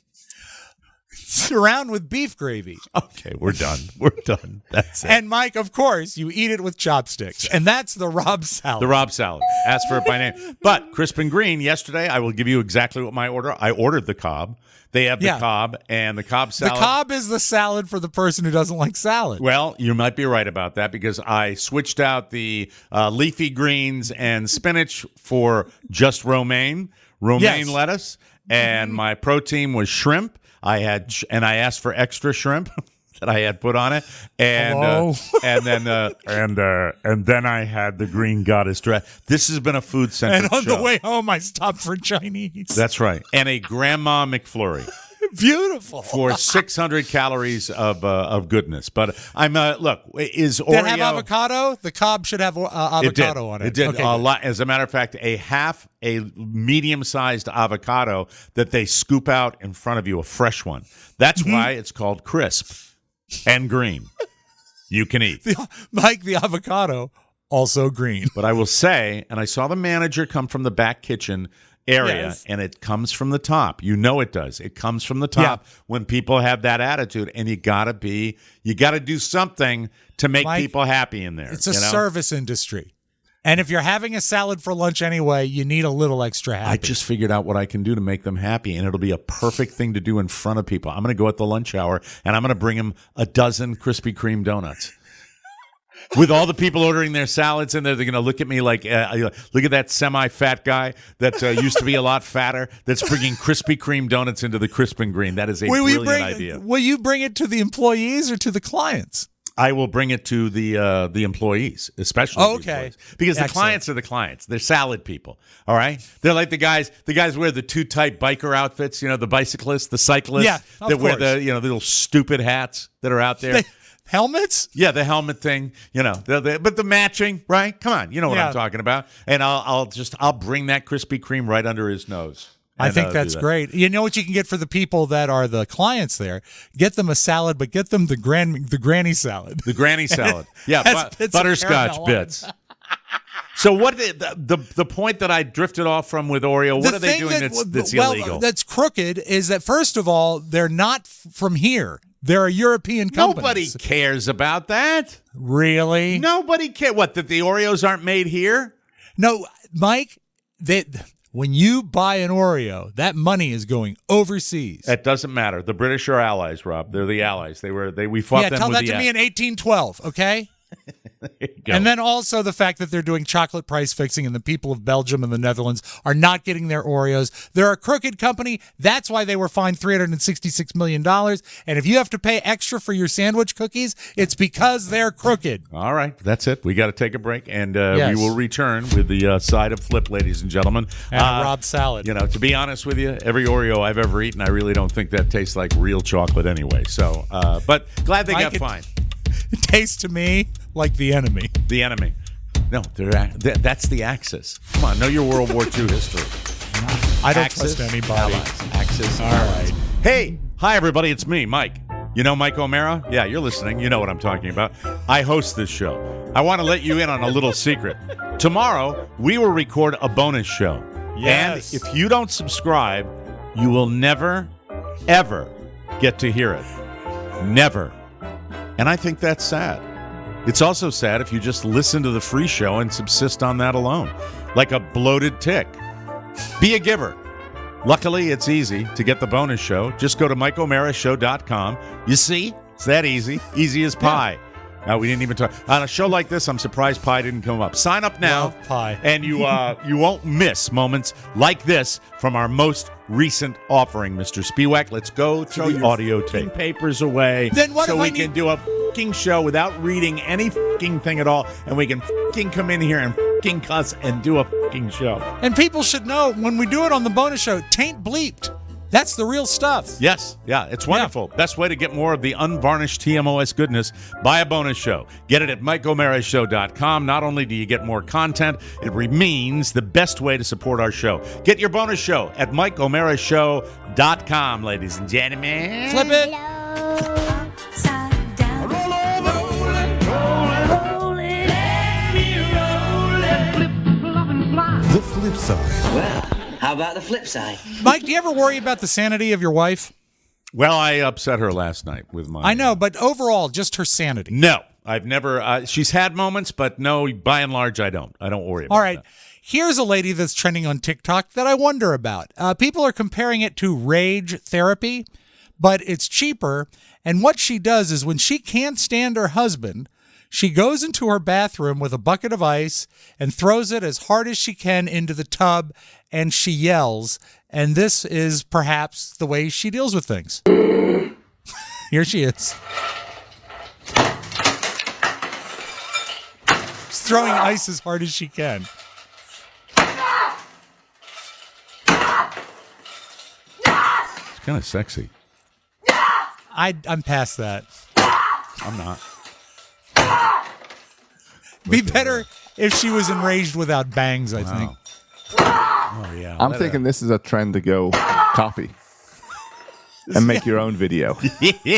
surround with beef gravy. Okay, we're done. We're done. That's it. And Mike, of course, you eat it with chopsticks. And that's the Rob salad. The Rob salad. Ask for it by name. But Crisp and Green, yesterday, I will give you exactly what my order. I ordered the Cobb. They have the Yeah. Cobb and the Cobb the salad. Cobb is the salad for the person who doesn't like salad. Well, you might be right about that because I switched out the uh, leafy greens and spinach for just romaine, romaine Yes. lettuce, and my protein was shrimp. I had sh- and I asked for extra shrimp that I had put on it, and uh, Hello? and then uh, and uh, and then I had the green goddess dress. This has been a food centric And on show. the way home, I stopped for Chinese. That's right, and a Grandma McFlurry. Beautiful. For six hundred calories of uh, of goodness, but I'm uh, look is Oreo. Did it have avocado? The Cobb should have uh, It did. avocado on it. It did Okay, a good. lot. As a matter of fact, a half a medium-sized avocado that they scoop out in front of you, a fresh one. That's Mm-hmm. why it's called crisp and green. You can eat. The- Like the avocado, also green. But I will say, and I saw the manager come from the back kitchen area, Yes. and it comes from the top. You know it does. It comes from the top when people have that attitude, and you gotta be, you gotta do something to make Mike, people happy in there. It's a you know? service industry. And if you're having a salad for lunch anyway, you need a little extra happy. I just figured out what I can do to make them happy, and it'll be a perfect thing to do in front of people. I'm going to go at the lunch hour, and I'm going to bring them a dozen Krispy Kreme donuts. With all the people ordering their salads in there, they're going to look at me like, uh, look at that semi-fat guy that uh, used to be a lot fatter that's bringing Krispy Kreme donuts into the Crisp and Green. That is a will, we brilliant bring, idea. will you bring it to the employees or to the clients? I will bring it to the uh, the employees, especially the Okay. employees. Because the Excellent. clients are the clients. They're salad people. All right, they're like the guys. The guys wear the too tight biker outfits. You know, the bicyclists, the cyclists. Yeah, of that wear course. the you know the little stupid hats that are out there. They, helmets? Yeah, the helmet thing, you know, the, the, but the matching, right? Come on, you know what Yeah. I'm talking about. And I'll, I'll just, I'll bring that Krispy Kreme right under his nose. I And, think uh, that's do that. great. You know what you can get for the people that are the clients there? Get them a salad, but get them the gran the granny salad. The granny salad, yeah, Has bu- bits of butterscotch caramel on it. bits. So what the, the the point that I drifted off from with Oreo? What The are they thing doing that- that's, that's well, illegal? That's crooked. Is that first of all, they're not f- from here. They're a European company. Nobody cares about that. Really? Nobody cares. What, that the Oreos aren't made here? No, Mike. That when you buy an Oreo, that money is going overseas. That doesn't matter. The British are allies, Rob. They're the allies. They were. They we fought yeah, them tell with that the to me in eighteen twelve. Okay. And then also the fact that they're doing chocolate price fixing and the people of Belgium and the Netherlands are not getting their Oreos. They're a crooked company. That's why they were fined three hundred sixty-six million dollars. And if you have to pay extra for your sandwich cookies, it's because they're crooked. All right. That's it. We got to take a break, and uh, Yes. we will return with the uh, side of flip, ladies and gentlemen. And Uh, a Rob salad. You know, to be honest with you, every Oreo I've ever eaten, I really don't think that tastes like real chocolate anyway. So, uh, but glad they I got could- fined. It tastes to me like the enemy. The enemy. No, they're, ac- th- that's the Axis. Come on, know your World War Two history. I don't Axis, trust anybody. Allies. Axis. All allies. right. Hey, hi everybody. It's me, Mike. You know Mike O'Mara? Yeah, you're listening. You know what I'm talking about. I host this show. I want to let you in on a little secret. Tomorrow, we will record a bonus show. Yes. And if you don't subscribe, you will never, ever get to hear it. Never. And I think that's sad. It's also sad if you just listen to the free show and subsist on that alone, like a bloated tick. Be a giver. Luckily, it's easy to get the bonus show. Just go to mike o'mara show dot com. You see? It's that easy. Easy as pie. Now, we didn't even talk. On a show like this, I'm surprised pie didn't come up. Sign up now. Love pie. And you uh, you won't miss moments like this from our most recent offering, Mister Spiewak. Let's go to Throw the your audio f***ing tape. papers away. Then what so if I we need- can do a f***ing show without reading any f***ing thing at all, and we can f***ing come in here and f***ing cuss and do a f***ing show. And people should know when we do it on the bonus show, taint bleeped. That's the real stuff. Yes, yeah, it's wonderful. Best way to get more of the unvarnished T M O S goodness, buy a bonus show. Get it at mike o'mara show dot com. Not only do you get more content, it remains the best way to support our show. Get your bonus show at mike o'mara show dot com, ladies and gentlemen. Flip it. The flip side. Well, how about the flip side? Mike, do you ever worry about the sanity of your wife? Well, I upset her last night with my... I know, but overall, just her sanity. No, I've never... Uh, she's had moments, but no, by and large, I don't. I don't worry about All right. that. Here's a lady that's trending on TikTok that I wonder about. Uh, people are comparing it to rage therapy, but it's cheaper. And what she does is when she can't stand her husband, she goes into her bathroom with a bucket of ice and throws it as hard as she can into the tub, and she yells. And this is perhaps the way she deals with things. Here she is. She's throwing ice as hard as she can. It's kind of sexy. I, I'm past that. I'm not. Be better if she was enraged without bangs, I think. Oh, yeah. I'm Let thinking this is a trend to go copy and make your own video. yeah,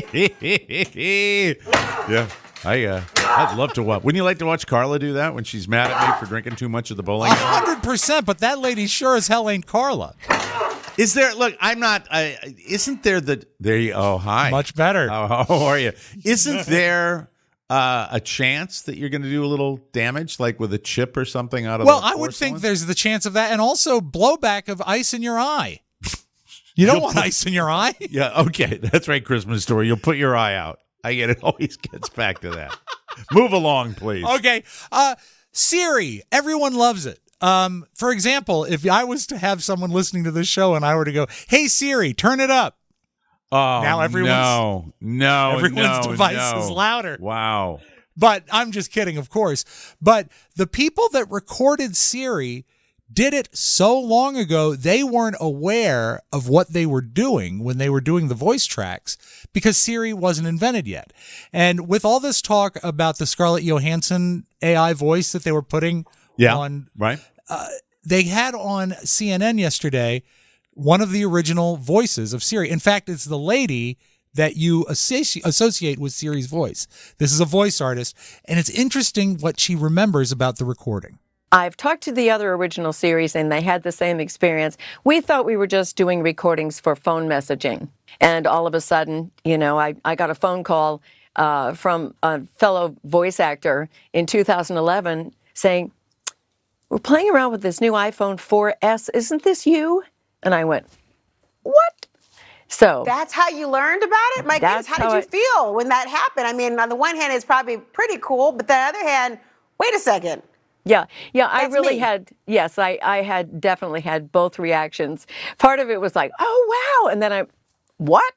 I uh, I'd love to watch. Wouldn't you like to watch Carla do that when she's mad at me for drinking too much of the bowling A alley? hundred percent, but that lady sure as hell ain't Carla. Is there? Look, I'm not. I, isn't there the? There you. Oh, hi. Much better. Oh, how are you? Isn't there uh, a chance that you're going to do a little damage, like with a chip or something out of? Well, the I would think porcelain? there's the chance of that, and also blowback of ice in your eye. You don't You'll want put- ice in your eye. Yeah. Okay, that's right. Christmas story. You'll put your eye out. I get it. Always gets back to that. Move along, please. Okay. Uh, Siri. Everyone loves it. Um, for example, if I was to have someone listening to this show and I were to go, "Hey Siri, turn it up," Oh, Now everyone's- no, no, everyone's no, device no. is louder. Wow. But I'm just kidding, of course. But the people that recorded Siri did it so long ago, they weren't aware of what they were doing when they were doing the voice tracks because Siri wasn't invented yet. And with all this talk about the Scarlett Johansson A I voice that they were putting Yeah. on, Right. they had on C N N yesterday one of the original voices of Siri. In fact, it's the lady that you associ- associate with Siri's voice. This is a voice artist, and it's interesting what she remembers about the recording. I've talked to the other original series, and they had the same experience. We thought we were just doing recordings for phone messaging. And all of a sudden, you know, I, I got a phone call uh, from a fellow voice actor in two thousand eleven saying, "We're playing around with this new iPhone four S. Isn't this you?" And I went, "What?" So that's how you learned about it? My goodness, how did you it, feel when that happened? I mean, on the one hand, it's probably pretty cool, but the other hand, wait a second. Yeah, yeah, I That's really me. had, yes, I, I had definitely had both reactions. Part of it was like, oh, wow. And then I, what?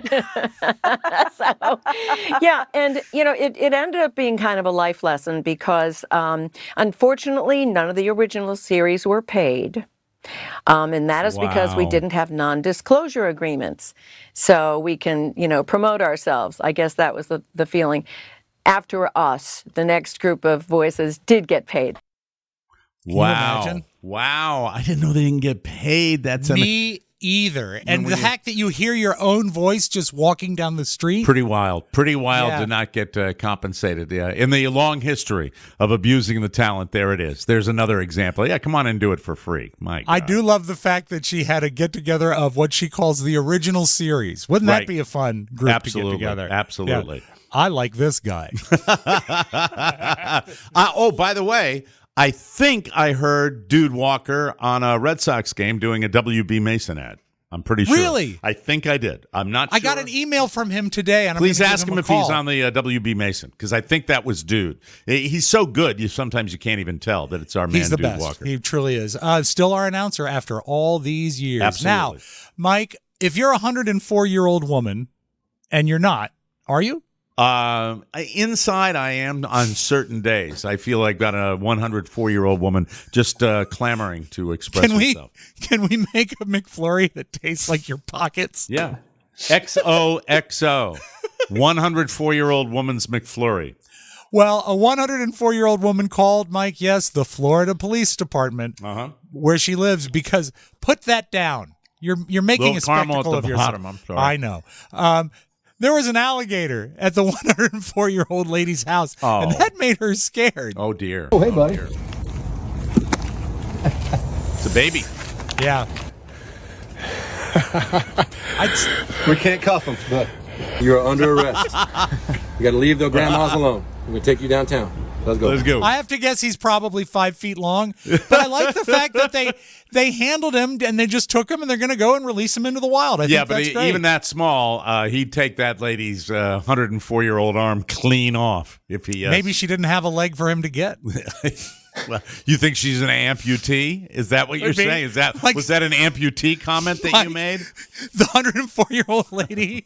so, yeah, and, you know, it, it ended up being kind of a life lesson because, um, unfortunately, none of the original series were paid. Um, and that is wow. because we didn't have non-disclosure agreements. So we can, you know, promote ourselves. I guess that was the, the feeling. After us, the next group of voices did get paid. Can wow. Wow. I didn't know they didn't get paid. That's Me an- either. And the you- fact that you hear your own voice just walking down the street. Pretty wild. Pretty wild yeah. to not get uh, compensated. Yeah. In the long history of abusing the talent, there it is. There's another example. Yeah, come on and do it for free. My God. I do love the fact that she had a get-together of what she calls the original series. Wouldn't right. that be a fun group Absolutely. to get together? Absolutely. Yeah. I like this guy. uh, oh, by the way, I think I heard Dude Walker on a Red Sox game doing a W B Mason ad. I'm pretty sure. Really? I think I did. I'm not I sure. got an email from him today. And Please I'm ask him, him if call. he's on the uh, W B Mason, because I think that was Dude. He's so good, you sometimes you can't even tell that it's our man, He's the Dude best. Walker. He truly is. Uh, still our announcer after all these years. Absolutely. Now, Mike, if you're a one hundred four-year-old woman, and you're not, are you? Uh, inside, I am on certain days. I feel like got a one hundred four-year-old woman just uh, clamoring to express can we, herself. Can we make a McFlurry that tastes like your pockets? Yeah. X O X O. one hundred four-year-old woman's McFlurry. Well, a one hundred four-year-old woman called, Mike, yes, the Florida Police Department, uh-huh. where she lives, because put that down. You're you're making Little a spectacle at the of bottom, yourself. I'm sorry. I know. Um, There was an alligator at the one hundred four-year-old lady's house, oh. and that made her scared. Oh, dear. Oh, hey, buddy. Dear. It's a baby. Yeah. We can't cuff him, but you're under arrest. You got to leave the grandmas alone. I'm going to take you downtown. Let's go. Let's go. I have to guess he's probably five feet long, but I like the fact that they they handled him and they just took him and they're going to go and release him into the wild. I yeah, think but that's he, great. even that small, uh, he'd take that lady's uh, one hundred four-year-old arm clean off if he. Uh, Maybe she didn't have a leg for him to get. Well, you think she's an amputee? Is that what you're be. saying? Is that Like- was that an amputee comment that Like- you made? The one hundred four-year-old lady.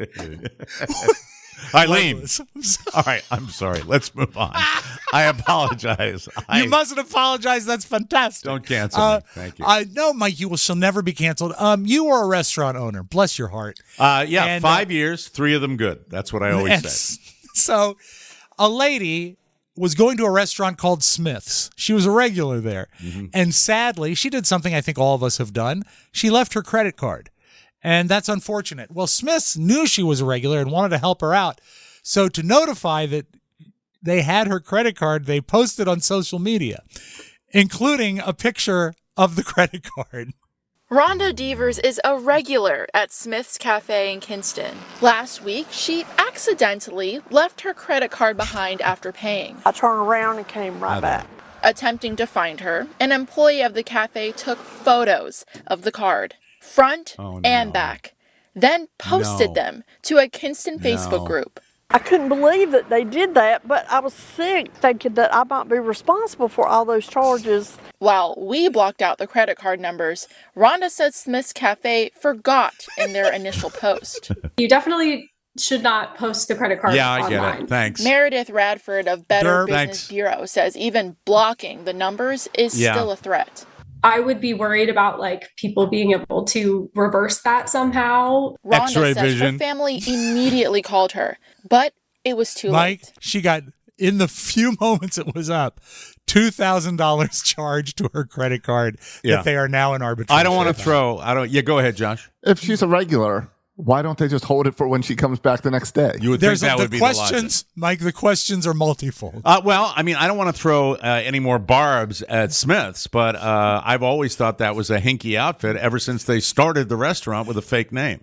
Eileen. Legless. I'm sorry. All right, I'm sorry. Let's move on. I apologize. I, You mustn't apologize. That's fantastic. Don't cancel Uh, me. Thank you. I no, Mike. You will shall never be canceled. Um, you are a restaurant owner. Bless your heart. Uh, yeah, And, five uh, years, three of them good. That's what I always And say. So, a lady was going to a restaurant called Smith's. She was a regular there, Mm-hmm. and sadly, she did something I think all of us have done. She left her credit card. And that's unfortunate. Well, Smith's knew she was a regular and wanted to help her out. So to notify that they had her credit card, they posted on social media, including a picture of the credit card. Rhonda Devers is a regular at Smith's Cafe in Kinston. Last week, she accidentally left her credit card behind after paying. I turned around and came right back. Attempting to find her, an employee of the cafe took photos of the card, front Oh, no. and back, then posted No. them to a Kinston Facebook No. group. I couldn't believe that they did that, but I was sick thinking that I might be responsible for all those charges. While we blocked out the credit card numbers, Rhonda said Smith's Cafe forgot in their initial post. You definitely should not post the credit card Yeah, I online. get it. Thanks. Meredith Radford of Better Derp. Business Thanks. Bureau says even blocking the numbers is Yeah. still a threat. I would be worried about like people being able to reverse that somehow. Rhonda X-ray says vision. her family immediately called her, but it was too Mike, late. she got, in the few moments it was up, two thousand dollars charged to her credit card Yeah. that they are now in arbitration. I don't want to throw. I don't. Yeah, go ahead, Josh. If she's a regular, why don't they just hold it for when she comes back the next day? You would There's think that the would be the logic. questions, Mike, the questions are multifold. Uh, well, I mean, I don't want to throw uh, any more barbs at Smith's, but uh, I've always thought that was a hinky outfit ever since they started the restaurant with a fake name.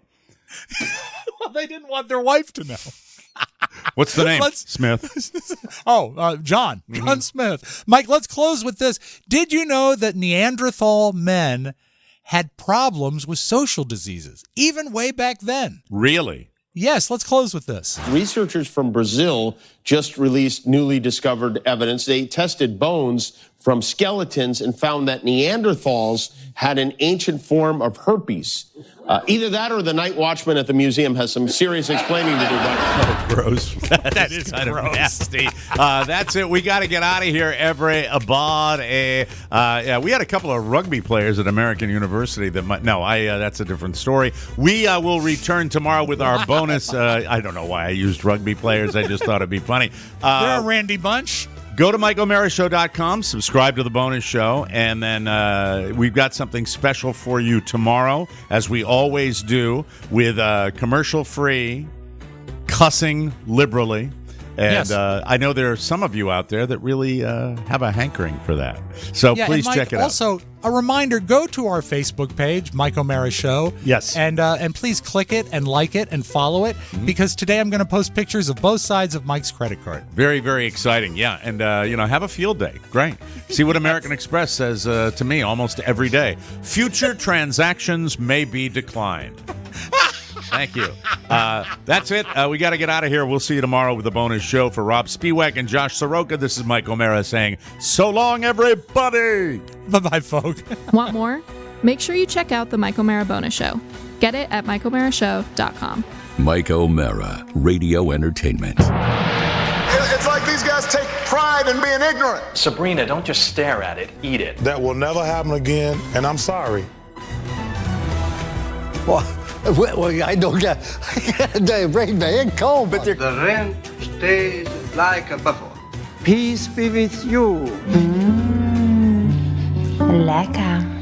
Well, they didn't want their wife to know. What's the name? Let's- Smith. Oh, uh, John. John Smith. Mike, let's close with this. Did you know that Neanderthal men had problems with social diseases, even way back then. Really? Yes, let's close with this. Researchers from Brazil just released newly discovered evidence. They tested bones from skeletons and found that Neanderthals had an ancient form of herpes. Uh, either that or the night watchman at the museum has some serious explaining to do. Oh, gross. That, That is is kind gross. of nasty. Uh, that's it. We got to get out of here. Every abad. Uh, yeah, we had a couple of rugby players at American University that might. No, I. Uh, that's a different story. We uh, will return tomorrow with our bonus. Uh, I don't know why I used rugby players. I just thought it'd be funny. Uh, They're a Randy Bunch. Go to mike o'mara show dot com, subscribe to the bonus show, and then uh, we've got something special for you tomorrow, as we always do, with uh, commercial-free, cussing liberally. And Yes. uh, I know there are some of you out there that really uh, have a hankering for that. So Yeah, please and Mike, check it out. Also, a reminder, go to our Facebook page, Mike O'Mara Show. Yes. And uh, and please click it and like it and follow it, Mm-hmm. because today I'm going to post pictures of both sides of Mike's credit card. Very, very exciting. Yeah. And, uh, you know, have a field day. Great. See what American Express says uh, to me almost every day. Future transactions may be declined. Thank you. Uh, that's it. Uh, we got to get out of here. We'll see you tomorrow with the bonus show. For Rob Spiewak and Josh Soroka, this is Mike O'Mara saying, so long, everybody. Bye-bye, folks. Want more? Make sure you check out the Mike O'Mara Bonus Show. Get it at mike o'mara show dot com. Mike O'Mara, Radio Entertainment. It's like these guys take pride in being ignorant. Sabrina, don't just stare at it. Eat it. That will never happen again, and I'm sorry. Well, well I don't get. They bring me in cold, but The rent stays like before. peace be with you. Lecker.